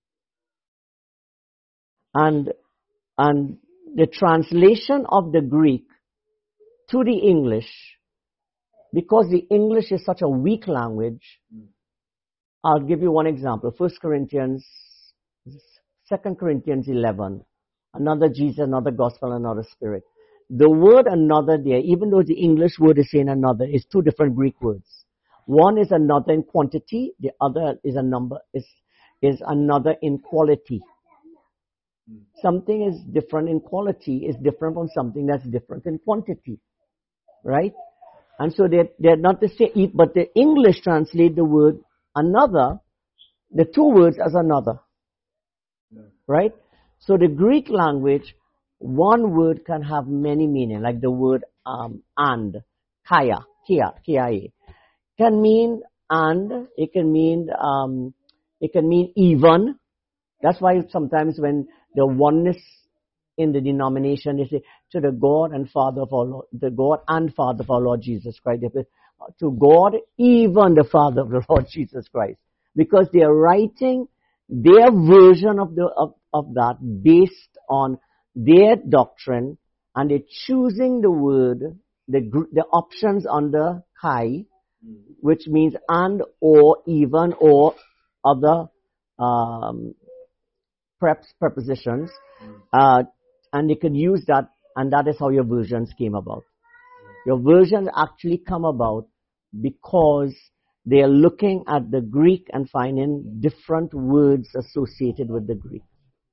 And, and the translation of the Greek to the English, because the English is such a weak language, I'll give you one example. First Corinthians, Second Corinthians eleven. Another Jesus, another gospel, another spirit. The word another there, even though the English word is saying another, is two different Greek words. One is another in quantity, the other is a number, is, is another in quality. Something is different in quality is different from something that's different in quantity. Right? And so they're, they're not the same, but the English translate the word another, the two words as another. Right? So the Greek language, one word can have many meanings, like the word um, and, kaya, kia, kia, can mean and, it can mean, um, it can mean even. That's why sometimes when the oneness in the denomination, they say, to the God and Father of our Lord, the God and Father of our Lord Jesus Christ. They say, to God, even the Father of the Lord Jesus Christ. Because they are writing their version of the of, of that based on their doctrine, and they're choosing the word, the the options under kai, which means and, or, even, or other um, preps, prepositions, uh, and you can use that, and that is how your versions came about. Your versions actually come about because they are looking at the Greek and finding different words associated with the Greek.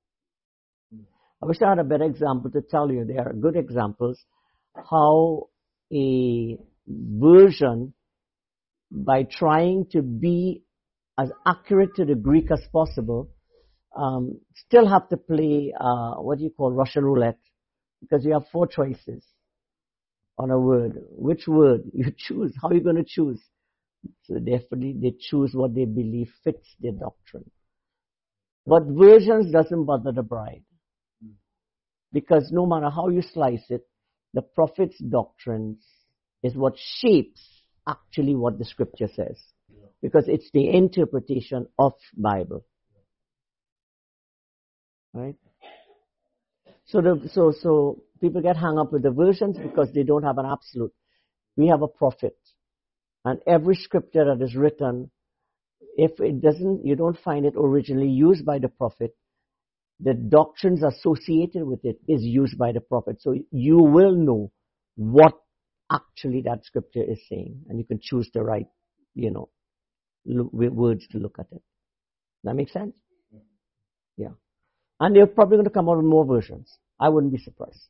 I wish I had a better example to tell you. There are good examples how a version, by trying to be as accurate to the Greek as possible, um, still have to play uh, what do you call Russian roulette, because you have four choices on a word. Which word you choose? How are you going to choose? So definitely they choose what they believe fits their doctrine. But versions doesn't bother the bride, because no matter how you slice it, the prophet's doctrines is what shapes actually what the scripture says, because it's the interpretation of Bible. Right? So the, so so people get hung up with the versions because they don't have an absolute. We have a prophet, and every scripture that is written, if it doesn't, you don't find it originally used by the prophet, the doctrines associated with it is used by the prophet. So you will know what actually that scripture is saying, and you can choose the right, you know, lo- words to look at it. That makes sense? Yeah. And they're probably going to come out with more versions. I wouldn't be surprised.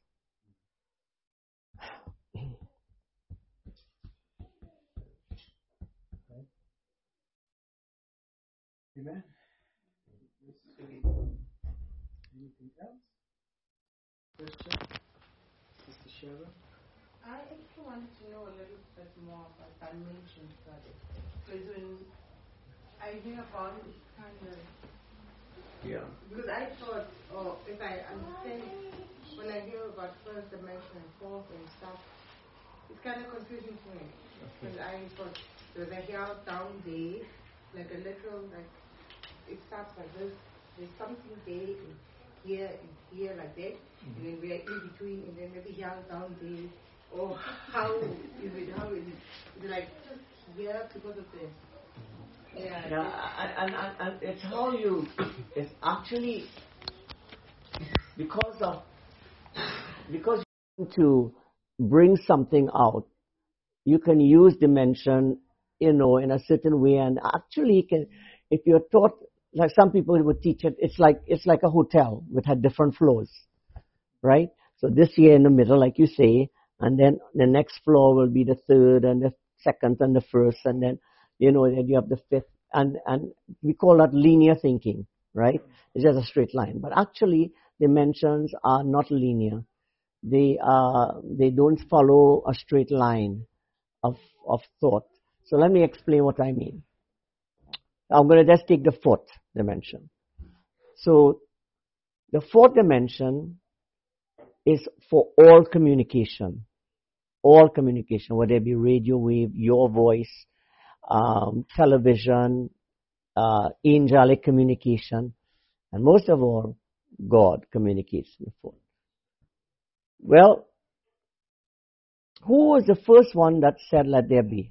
Amen. Anything else? Question? Sister Sharon? I actually wanted to know a little bit more about dimension study. Because when I hear about it, it's kind of... Yeah. Because I thought, or if I understand, when I hear about first dimension and fourth and stuff, it's kind of confusing to me. Because I thought there's a here, down, there, like a literal, like, it starts like this. There's something there, and here, and here, like that. Mm-hmm. And then we're in between, and then maybe here, down, there. Or how is it, how is it? Is it like just here because of this? Yeah. Yeah, and, and, and it's how you, it's actually because of, because you want to bring something out, you can use dimension, you know, in a certain way, and actually can, if you're taught, like some people would teach it, it's like, it's like a hotel which had different floors, right? So this here in the middle, like you say, and then the next floor will be the third and the second and the first, and then, you know, then you have the fifth, and, and we call that linear thinking, right? It's just a straight line. But actually, dimensions are not linear. They are, they don't follow a straight line of, of thought. So let me explain what I mean. I'm going to just take the fourth dimension. So the fourth dimension is for all communication. All communication, whether it be radio wave, your voice, um, television, uh, angelic communication, and most of all, God communicates in the fourth. Well, who was the first one that said, let there be?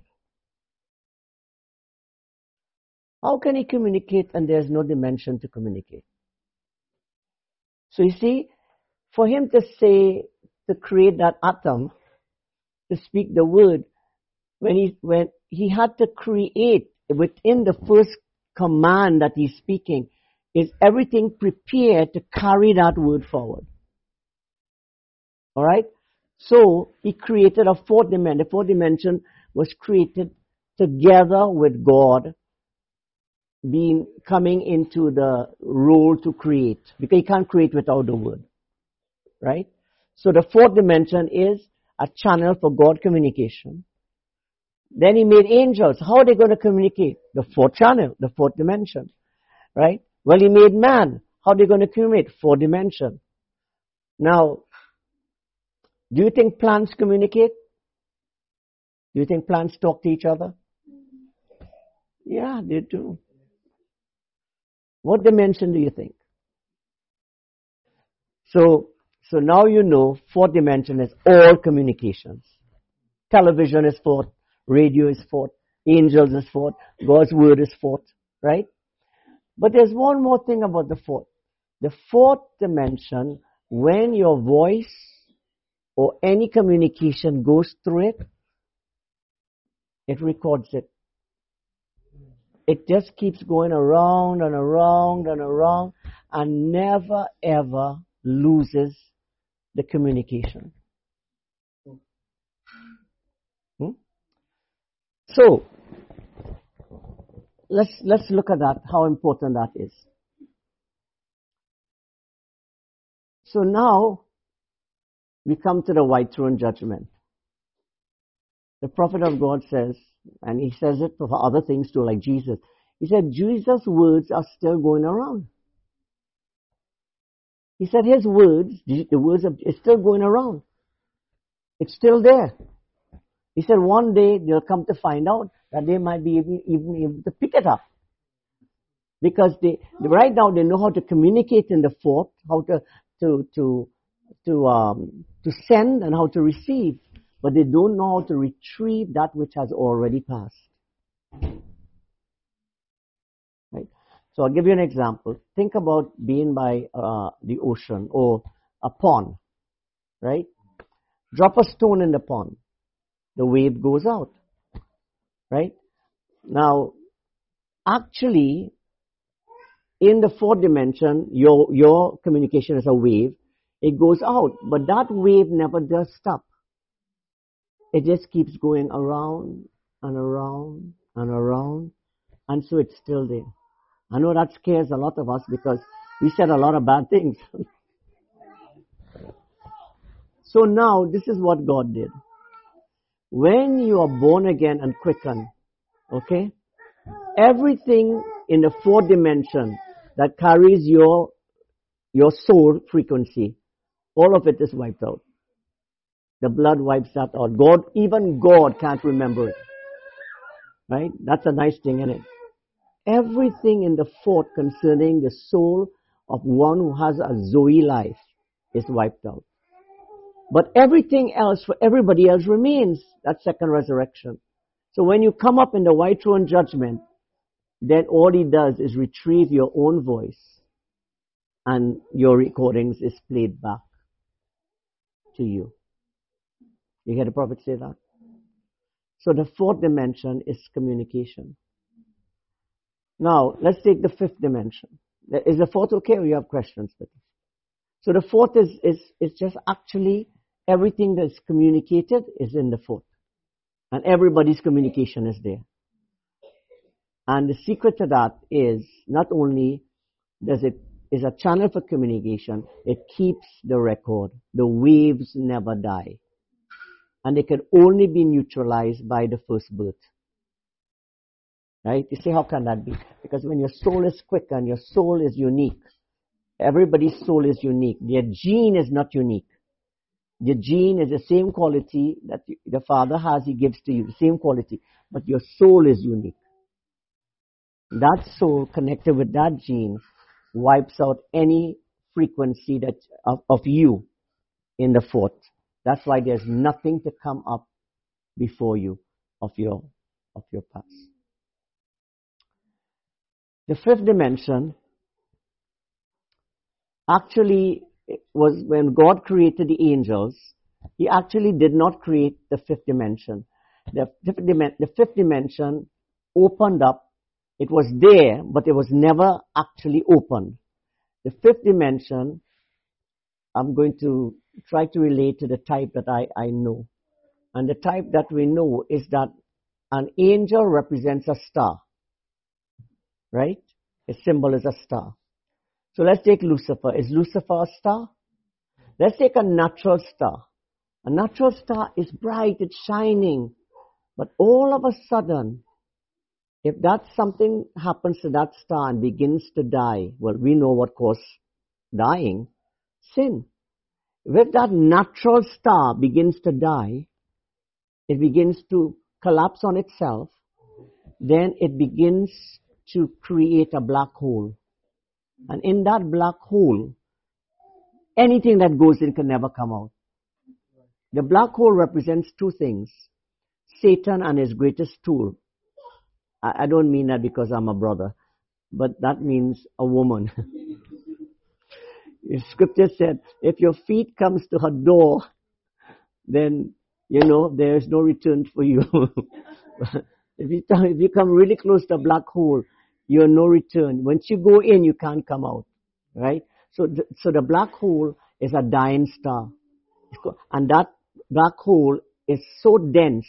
How can he communicate and there's no dimension to communicate? So you see, for him to say, to create that atom, to speak the word, when he, when he had to create within the first command that he's speaking, is everything prepared to carry that word forward. Alright? So, he created a fourth dimension. The fourth dimension was created together with God, being, coming into the role to create. Because he can't create without the word. Right? So the fourth dimension is a channel for God communication. Then he made angels. How are they going to communicate? The fourth channel, the fourth dimension. Right? Well, he made man. How are they going to communicate? Fourth dimension. Now, do you think plants communicate? Do you think plants talk to each other? Yeah, they do. What dimension do you think? So, so now you know fourth dimension is all communications. Television is fourth, radio is fourth, angels is fourth, God's word is fourth, right? But there's one more thing about the fourth. The fourth dimension, when your voice or any communication goes through it, it records it. It just keeps going around and around and around and never ever loses the communication. Hmm? So, let's, let's look at that, how important that is. So now, we come to the white throne judgment. The prophet of God says, and he says it for other things too, like Jesus. He said, Jesus' words are still going around. He said his words, the words of, is still going around. It's still there. He said one day they'll come to find out that they might be even, even able to pick it up. Because they, right now they know how to communicate in the fourth, how to, to, to, to, um, to send and how to receive. But they don't know how to retrieve that which has already passed. Right? So I'll give you an example. Think about being by uh, the ocean or a pond, right? Drop a stone in the pond. The wave goes out, right? Now, actually, in the fourth dimension, your, your communication is a wave. It goes out, but that wave never does stop. It just keeps going around and around and around, and so it's still there. I know that scares a lot of us because we said a lot of bad things. So now, this is what God did. When you are born again and quickened, okay, everything in the fourth dimension that carries your, your soul frequency, all of it is wiped out. The blood wipes that out. God, even God can't remember it. Right? That's a nice thing, isn't it? Everything in the fourth concerning the soul of one who has a Zoe life is wiped out. But everything else for everybody else remains. That second resurrection. So when you come up in the white throne judgment, then all he does is retrieve your own voice and your recordings is played back to you. You hear the prophet say that? So the fourth dimension is communication. Now, let's take the fifth dimension. Is the fourth okay or you have questions? So the fourth is, is, is just actually everything that's communicated is in the fourth. And everybody's communication is there. And the secret to that is not only does it is a channel for communication, it keeps the record. The waves never die. And they can only be neutralized by the first birth. Right? You say, how can that be? Because when your soul is quickened, your soul is unique. Everybody's soul is unique. Their gene is not unique. The gene is the same quality that the Father has, He gives to you, the same quality. But your soul is unique. That soul connected with that gene wipes out any frequency that of, of you in the fourth. That's why there's nothing to come up before you of your of your past. The fifth dimension actually was when God created the angels, He actually did not create the fifth dimension. The fifth, dim- the fifth dimension opened up. It was there, but it was never actually opened. The fifth dimension, I'm going to try to relate to the type that I, I know. And the type that we know is that an angel represents a star. Right? Its symbol is a star. So let's take Lucifer. Is Lucifer a star? Let's take a natural star. A natural star is bright, it's shining. But all of a sudden, if that something happens to that star and begins to die, well, we know what caused dying. Sin. If that natural star begins to die, it begins to collapse on itself, then it begins to create a black hole. And in that black hole, anything that goes in can never come out. The black hole represents two things. Satan and his greatest tool. I, I don't mean that because I'm a brother, but that means a woman. The scripture said, if your feet comes to her door, then, you know, there is no return for you. if, you if you come really close to a black hole, you have no return. Once you go in, you can't come out. Right? So, the, so the black hole is a dying star. And that black hole is so dense.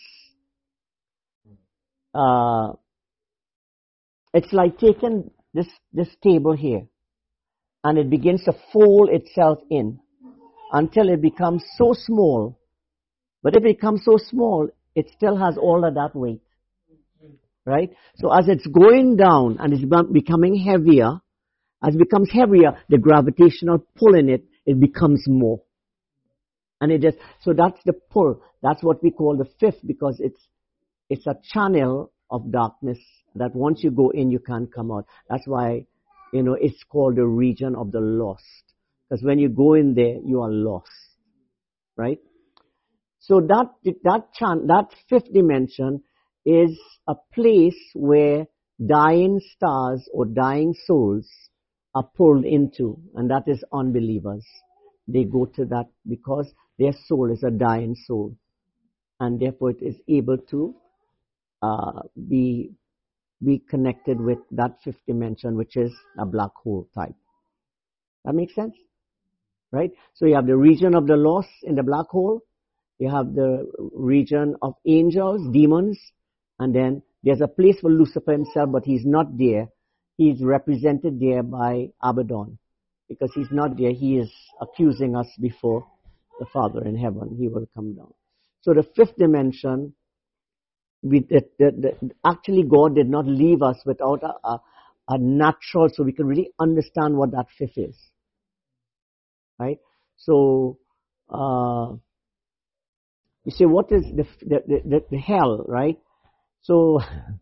Uh, it's like taking this, this table here, and it begins to fold itself in until it becomes so small. But if it becomes so small, it still has all of that weight. Right? So as it's going down and it's becoming heavier, as it becomes heavier, the gravitational pull in it, it becomes more. And it just, so that's the pull. That's what we call the fifth, because it's, it's a channel of darkness that once you go in, you can't come out. That's why, you know, it's called the region of the lost. Because when you go in there, you are lost. Right? So that, that chan, that fifth dimension is a place where dying stars or dying souls are pulled into, and that is unbelievers. They go to that because their soul is a dying soul, and therefore it is able to uh, be be connected with that fifth dimension, which is a black hole type. That makes sense? Right? So you have the region of the lost in the black hole, you have the region of angels, demons, and then there's a place for Lucifer himself, but he's not there. he is represented there by Abaddon. Because he's not there, he is accusing us before the Father in heaven. He will come down. So the fifth dimension, we, the, the, the, actually God did not leave us without a, a, a natural, so we can really understand what that fifth is. Right? So, uh, you say, what is the, the, the, the hell, right? So,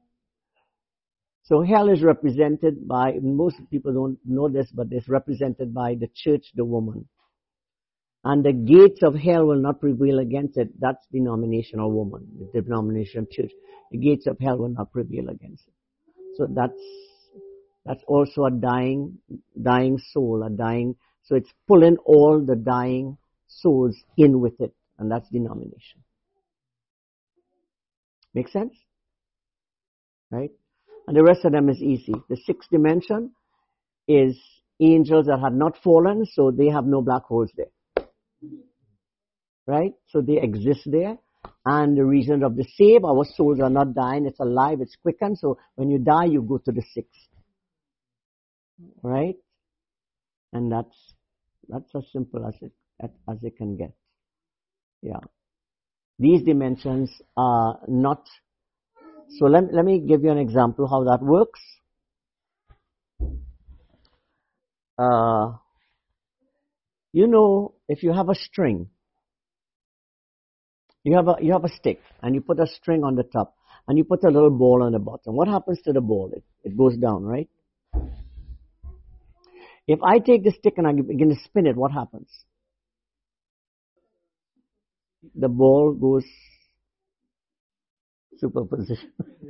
so hell is represented by, most people don't know this, but it's represented by the church, the woman. And the gates of hell will not prevail against it. That's denominational woman, the denominational church. The gates of hell will not prevail against it. So that's, that's also a dying, dying soul, a dying, so it's pulling all the dying souls in with it. And that's denomination. Make sense? Right? And the rest of them is easy. The sixth dimension is angels that had not fallen, so they have no black holes there. Right? So they exist there. And the reason of the save, our souls are not dying, it's alive, it's quickened. So when you die, you go to the sixth. Right? And that's that's as simple as it as it can get. Yeah. These dimensions are not. So let, let me give you an example how that works. Uh, you know, if you have a string, you have a you have a stick, and you put a string on the top, and you put a little ball on the bottom. What happens to the ball? It, it goes down, right? If I take the stick and I begin to spin it, what happens? The ball goes superposition.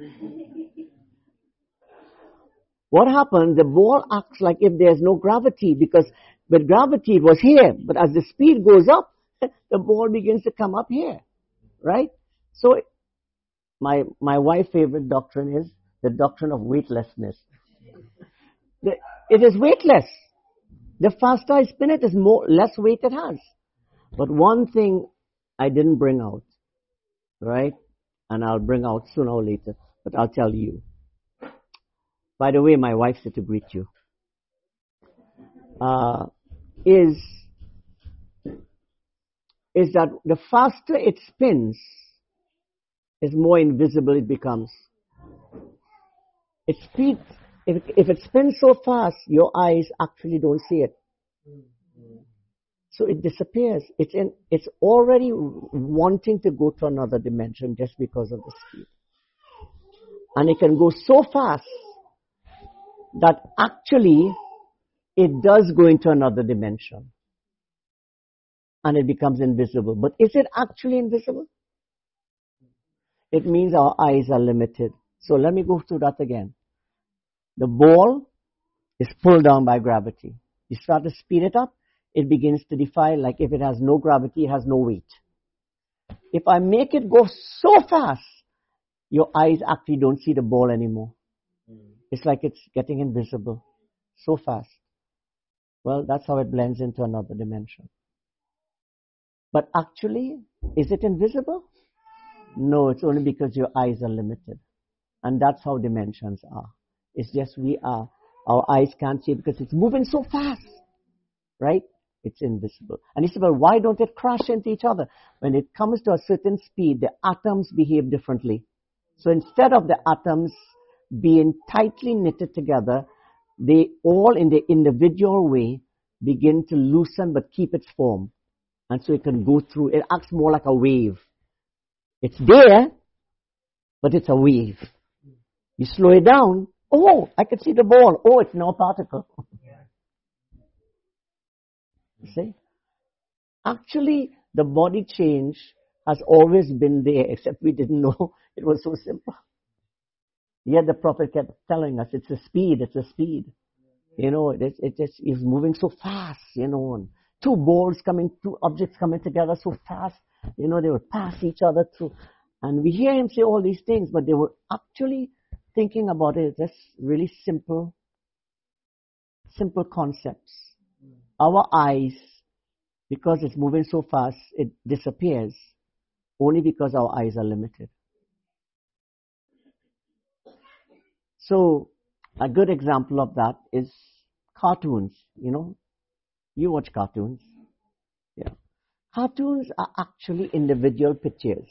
What happens? The ball acts like if there's no gravity, because with gravity it was here, but as the speed goes up, the ball begins to come up here, right? So my my wife's favorite doctrine is the doctrine of weightlessness. The, it is weightless. The faster I spin it, is more less weight it has. But one thing I didn't bring out, right? And I'll bring out sooner or later, but I'll tell you. By the way, my wife said to greet you. Uh, is, is that the faster it spins, is more invisible it becomes. It speeds, if, if it spins so fast, your eyes actually don't see it. So it disappears. It's in, it's already wanting to go to another dimension just because of the speed. And it can go so fast that actually it does go into another dimension. And it becomes invisible. But is it actually invisible? It means our eyes are limited. So let me go through that again. The ball is pulled down by gravity. You start to speed it up, it begins to defy, like if it has no gravity, it has no weight. If I make it go so fast, your eyes actually don't see the ball anymore. It's like it's getting invisible so fast. Well, that's how it blends into another dimension. But actually, is it invisible? No, it's only because your eyes are limited. And that's how dimensions are. It's just we are, our eyes can't see it because it's moving so fast. Right? It's invisible. And you say, well, why don't it crash into each other? When it comes to a certain speed, the atoms behave differently. So instead of the atoms being tightly knitted together, they all in the individual way begin to loosen but keep its form. And so it can go through, it acts more like a wave. It's there, but it's a wave. You slow it down, oh, I can see the ball. Oh, it's now a particle. You see? Actually, the body change has always been there, except we didn't know it was so simple. Yet the prophet kept telling us, it's a speed, it's a speed. You know, it, it just is moving so fast, you know, and two balls coming, two objects coming together so fast, you know, they would pass each other through. And we hear him say all these things, but they were actually thinking about it, just really simple, simple concepts. Our eyes, because it's moving so fast, it disappears only because our eyes are limited. So, A good example of that is cartoons, you know. You watch cartoons. Yeah. Cartoons are actually individual pictures.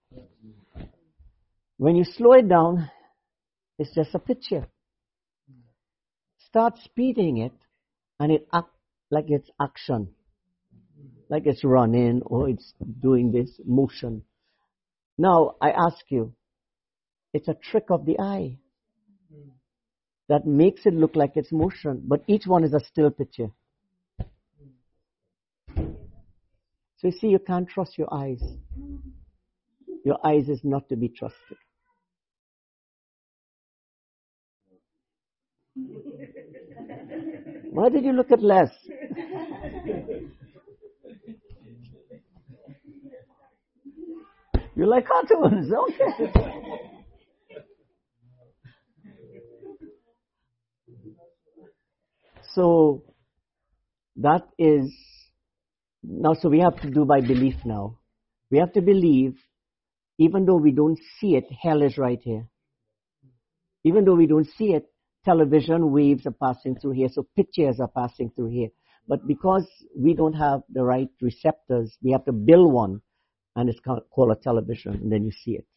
When you slow it down, it's just a picture. Start speeding it, and it acts like it's action. Like it's running or it's doing this motion. Now, I ask you, it's a trick of the eye that makes it look like it's motion, but each one is a still picture. So you see, you can't trust your eyes. Your eyes is not to be trusted. Why did you look at Les? You like cartoons, okay. So that is, now so we have to do by belief now. We have to believe, even though we don't see it, hell is right here. Even though we don't see it, television waves are passing through here, so pictures are passing through here. But because we don't have the right receptors, we have to build one, and it's called a television, and then you see it.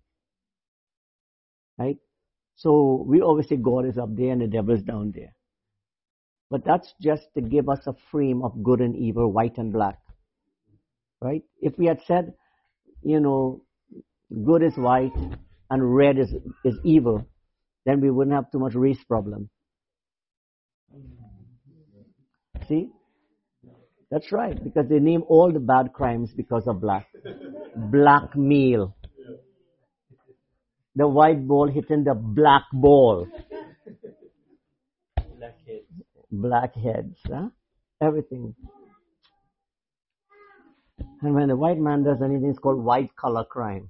Right? So we always say God is up there and the devil is down there. But that's just to give us a frame of good and evil, white and black. Right? If we had said, you know, good is white and red is, is evil, then we wouldn't have too much race problem. See? That's right, because they name all the bad crimes because of black. Blackmail. The white ball hitting the black ball. Blackheads. Blackheads, huh? Everything. And when the white man does anything, it's called white collar crime.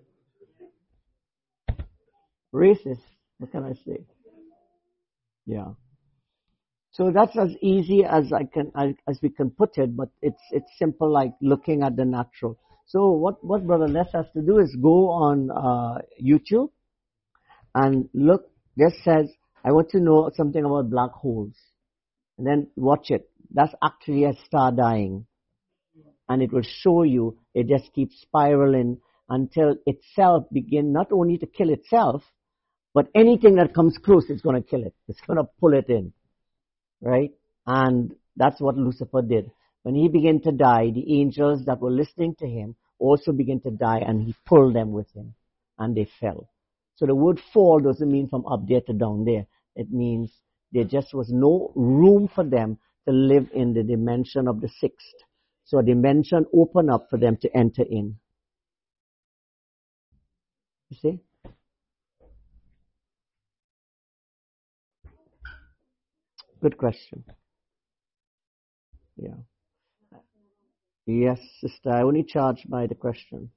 Racist, what can I say? Yeah. So that's as easy as I can, as we can put it, but it's it's simple like looking at the natural. So what, what Brother Les has to do is go on uh, YouTube and look, just says, I want to know something about black holes. And then watch it. That's actually a star dying. And it will show you, it just keeps spiraling until itself begin not only to kill itself, but anything that comes close, it's going to kill it. It's going to pull it in. Right? And that's what Lucifer did. When he began to die, the angels that were listening to him also began to die, and he pulled them with him, and they fell. So the word fall doesn't mean from up there to down there. It means there just was no room for them to live in the dimension of the sixth. So a dimension opened up for them to enter in. You see? Good question. Yeah. Yes, sister, I only charge by the question.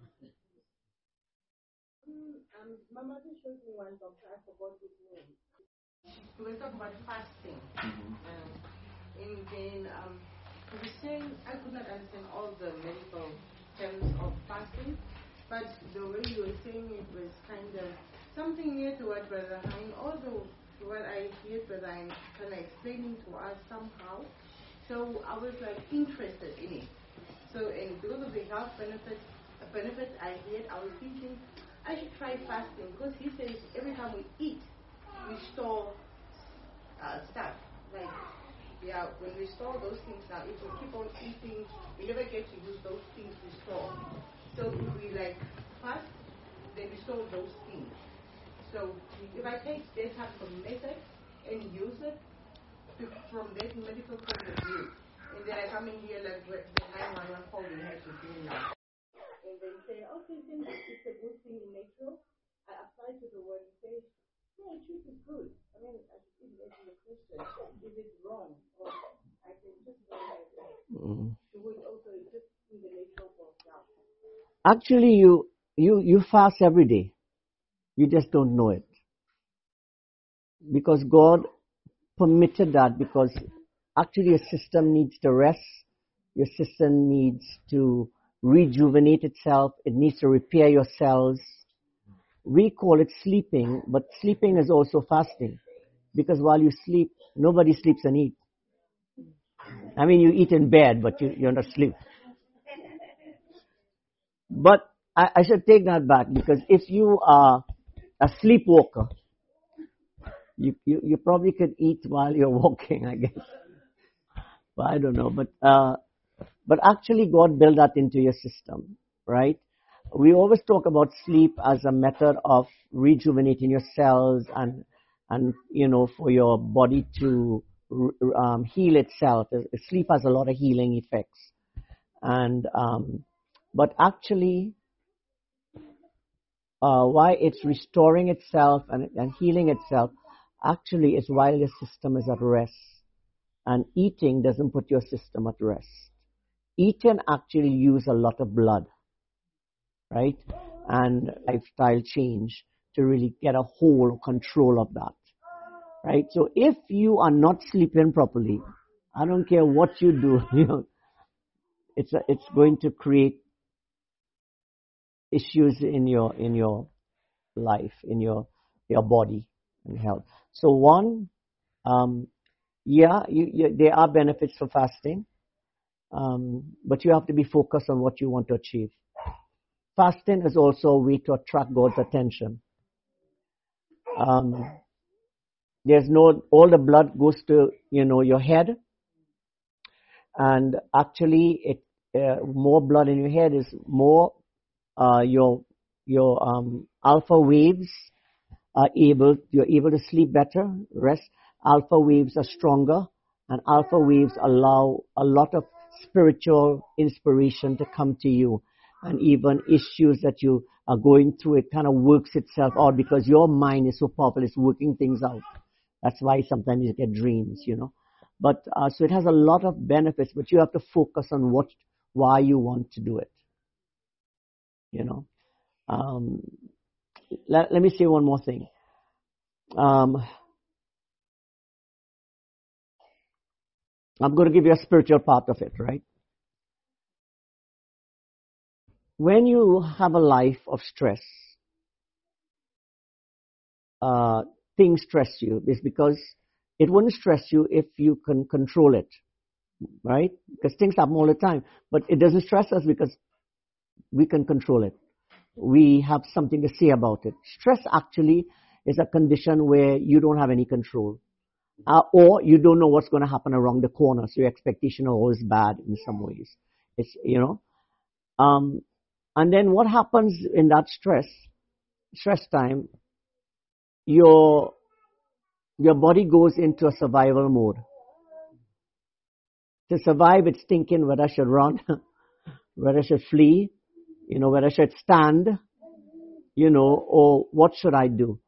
Um, my mother showed me one doctor, I forgot his name. We were talking about fasting. Mm-hmm. Um, and then um, he was saying, I could not understand all the medical terms of fasting, but the way you were saying it was kind of something near to what Brother Hein, although what I hear Brother Hein kind of explaining to us somehow. So I was like interested in it. So, and because of the health benefits, benefits I heard, I was thinking I should try fasting, because he says every time we eat, we store uh, stuff. Like, yeah, when we store those things now, if we keep on eating, we never get to use those things we store. So if we like fast, then we store those things. So if I take that type of method and use it to, from that medical point of view, and then I come in here like the nine one one call we have to do now. And then say, okay, then it's a good thing in natural. I apply to the word and say, yeah, truth is good. I mean, I should even answer the question, is it wrong? Or I can just go like that. Mm-hmm. Do it also just in the natural for self. Actually, you, you, you fast every day. You just don't know it. Because God permitted that, because actually your system needs to rest. Your system needs to rejuvenate itself. It needs to repair your cells. We call it sleeping, but sleeping is also fasting. Because while you sleep, nobody sleeps and eats. I mean, you eat in bed, but you, you're not asleep. But I, I should take that back, because if you are a sleepwalker, you, you, you probably could eat while you're walking, I guess. But I don't know. But, uh, but actually God built that into your system, right? We always talk about sleep as a method of rejuvenating your cells and, and, you know, for your body to um, heal itself. Sleep has a lot of healing effects. And, um, but actually, uh, why it's restoring itself and, and healing itself actually is while your system is at rest. And eating doesn't put your system at rest. Eating actually uses a lot of blood, right? And lifestyle change to really get a hold or control of that, right? So if you are not sleeping properly, I don't care what you do, you know, it's a, it's going to create issues in your in your life, in your your body and health. So one, um, yeah, you, you, there are benefits for fasting, um, but you have to be focused on what you want to achieve. Fasting is also a way to attract God's attention. Um, there's no, all the blood goes to, you know, your head, and actually, it uh, more blood in your head is more uh, your your um, alpha waves are able, you're able to sleep better, rest. Alpha waves are stronger, and alpha waves allow a lot of spiritual inspiration to come to you. And even issues that you are going through, it kind of works itself out because your mind is so powerful, it's working things out. That's why sometimes you get dreams, you know. But, uh, so it has a lot of benefits, but you have to focus on what, why you want to do it. You know. Um, let, let me say one more thing. Um, I'm going to give you a spiritual part of it, right? When you have a life of stress, uh, things stress you. It's because it wouldn't stress you if you can control it, right? Because things happen all the time. But it doesn't stress us because we can control it. We have something to say about it. Stress actually is a condition where you don't have any control. Uh, or you don't know what's going to happen around the corner, so your expectation are always bad in some ways. It's, you know. Um, and then what happens in that stress, stress time, your, your body goes into a survival mode. To survive, it's thinking whether I should run, whether I should flee, you know, whether I should stand, you know, or what should I do.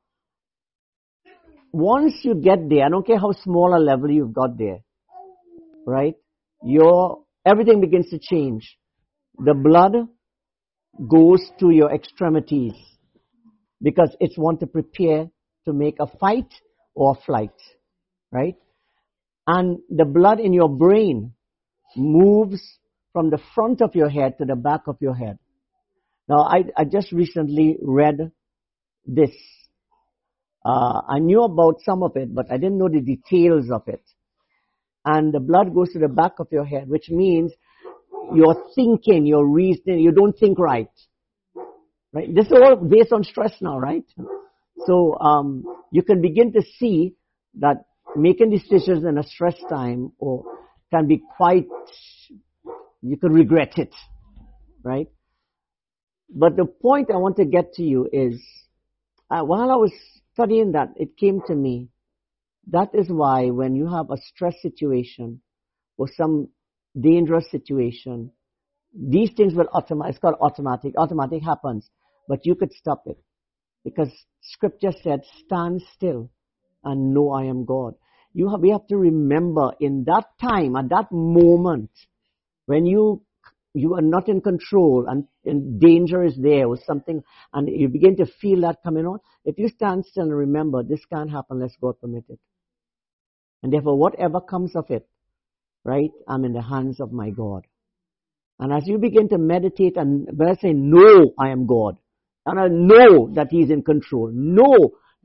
Once you get there, I don't care how small a level you've got there, right? Your, everything begins to change. The blood goes to your extremities because it's want to prepare to make a fight or a flight, right? And the blood in your brain moves from the front of your head to the back of your head. Now, I, I just recently read this. Uh, I knew about some of it, but I didn't know the details of it. And the blood goes to the back of your head, which means you're thinking, you're reasoning, you don't think right. Right? This is all based on stress now, right? So um, you can begin to see that making decisions in a stress time or can be quite, you can regret it, right? But the point I want to get to you is, uh, while I was studying that, it came to me, that is why when you have a stress situation or some dangerous situation, these things will automatic, it's called automatic, automatic happens, but you could stop it. Because scripture said, stand still and know I am God. You have, we have to remember in that time, at that moment, when you you are not in control and, and danger is there or something, and you begin to feel that coming on, if you stand still and remember, this can't happen unless God permit it. And therefore, whatever comes of it, right, I'm in the hands of my God. And as you begin to meditate and say, no, I am God, and I know that He's in control, know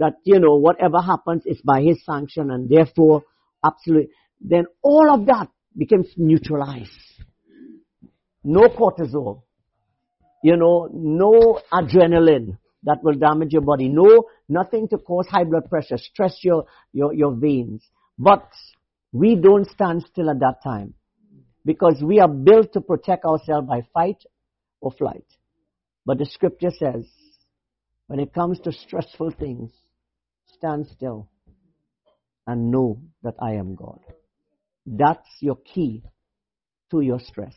that, you know, whatever happens is by his sanction and therefore absolute, then all of that becomes neutralized. No cortisol. You know, no adrenaline that will damage your body. No, nothing to cause high blood pressure, stress your, your, your veins. But we don't stand still at that time because we are built to protect ourselves by fight or flight. But the scripture says, when it comes to stressful things, stand still and know that I am God. That's your key to your stress.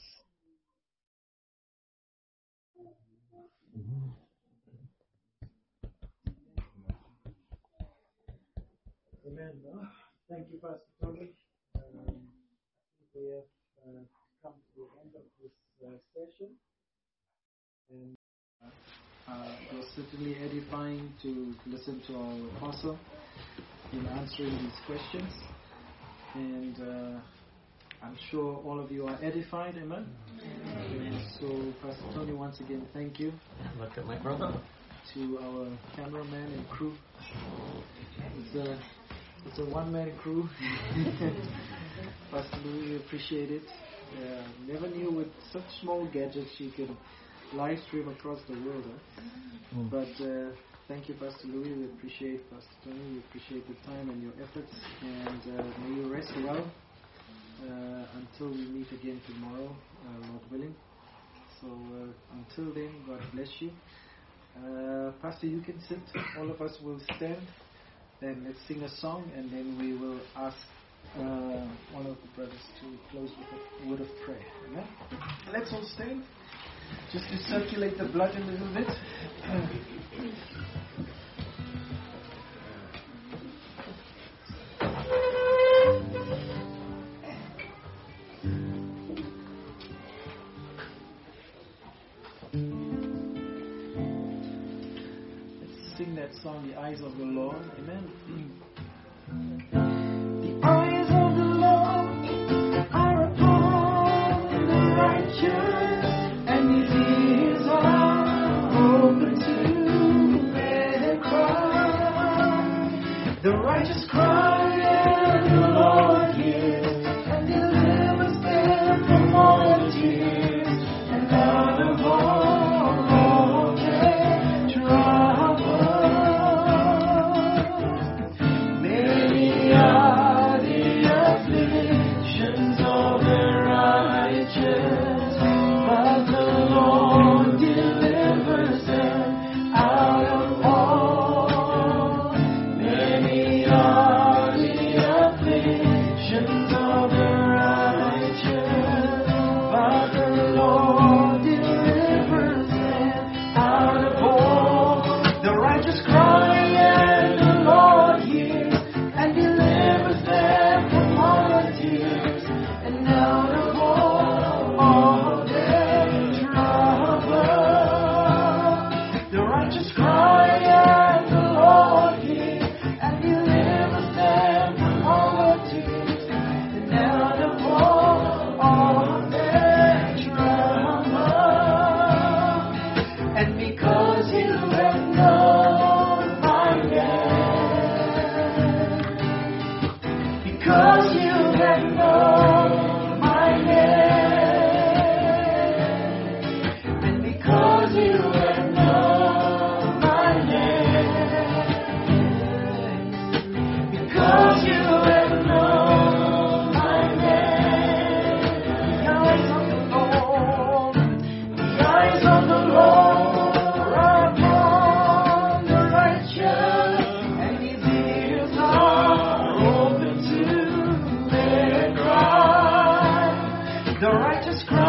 Amen. Uh, thank you, Pastor Tony. Um, we have uh, come to the end of this uh, session. And uh, uh, it was certainly edifying to listen to our apostle in answering these questions. And uh, I'm sure all of you are edified. Amen. Amen. So, Pastor Tony, once again, thank you. Look at my brother. To our cameraman and crew. It's a, it's a one-man crew. Pastor Louis, we appreciate it. Uh, never knew with such small gadgets you can live stream across the world. Huh? Mm. But uh, thank you, Pastor Louis. We appreciate Pastor Tony. We appreciate your time and your efforts. And uh, may you rest well uh, until we meet again tomorrow, uh, Lord willing. So uh, until then, God bless you. Uh, Pastor, you can sit. All of us will stand. And let's sing a song, and then we will ask uh, one of the brothers to close with a word of prayer. Amen? Let's all stand, just to circulate the blood a little bit. Let's sing that song, The Eyes of the Lord. Amen. The eyes of the Lord are upon the righteous, and his ears are open to their cry. The righteous cry, and the Lord hears, and delivers them from all their tears, and out of all their troubles. Many are the afflictions of the righteous, but the Lord delivers them out of all. Many are the afflictions of the righteous, but the Lord delivers them out of all. The righteous cry, and the Lord hears, and delivers them from all their tears, and out of all, all their trouble. The righteous cry, and the Lord hears, and delivers them from all their tears, and out of all, all their trouble. And because you have known my name, because you have known my name, and because you have known my name, because you have known my name, the eyes of the Lord, the eyes of the Lord are upon the righteous, and his ears are open to their cry. The righteous cry.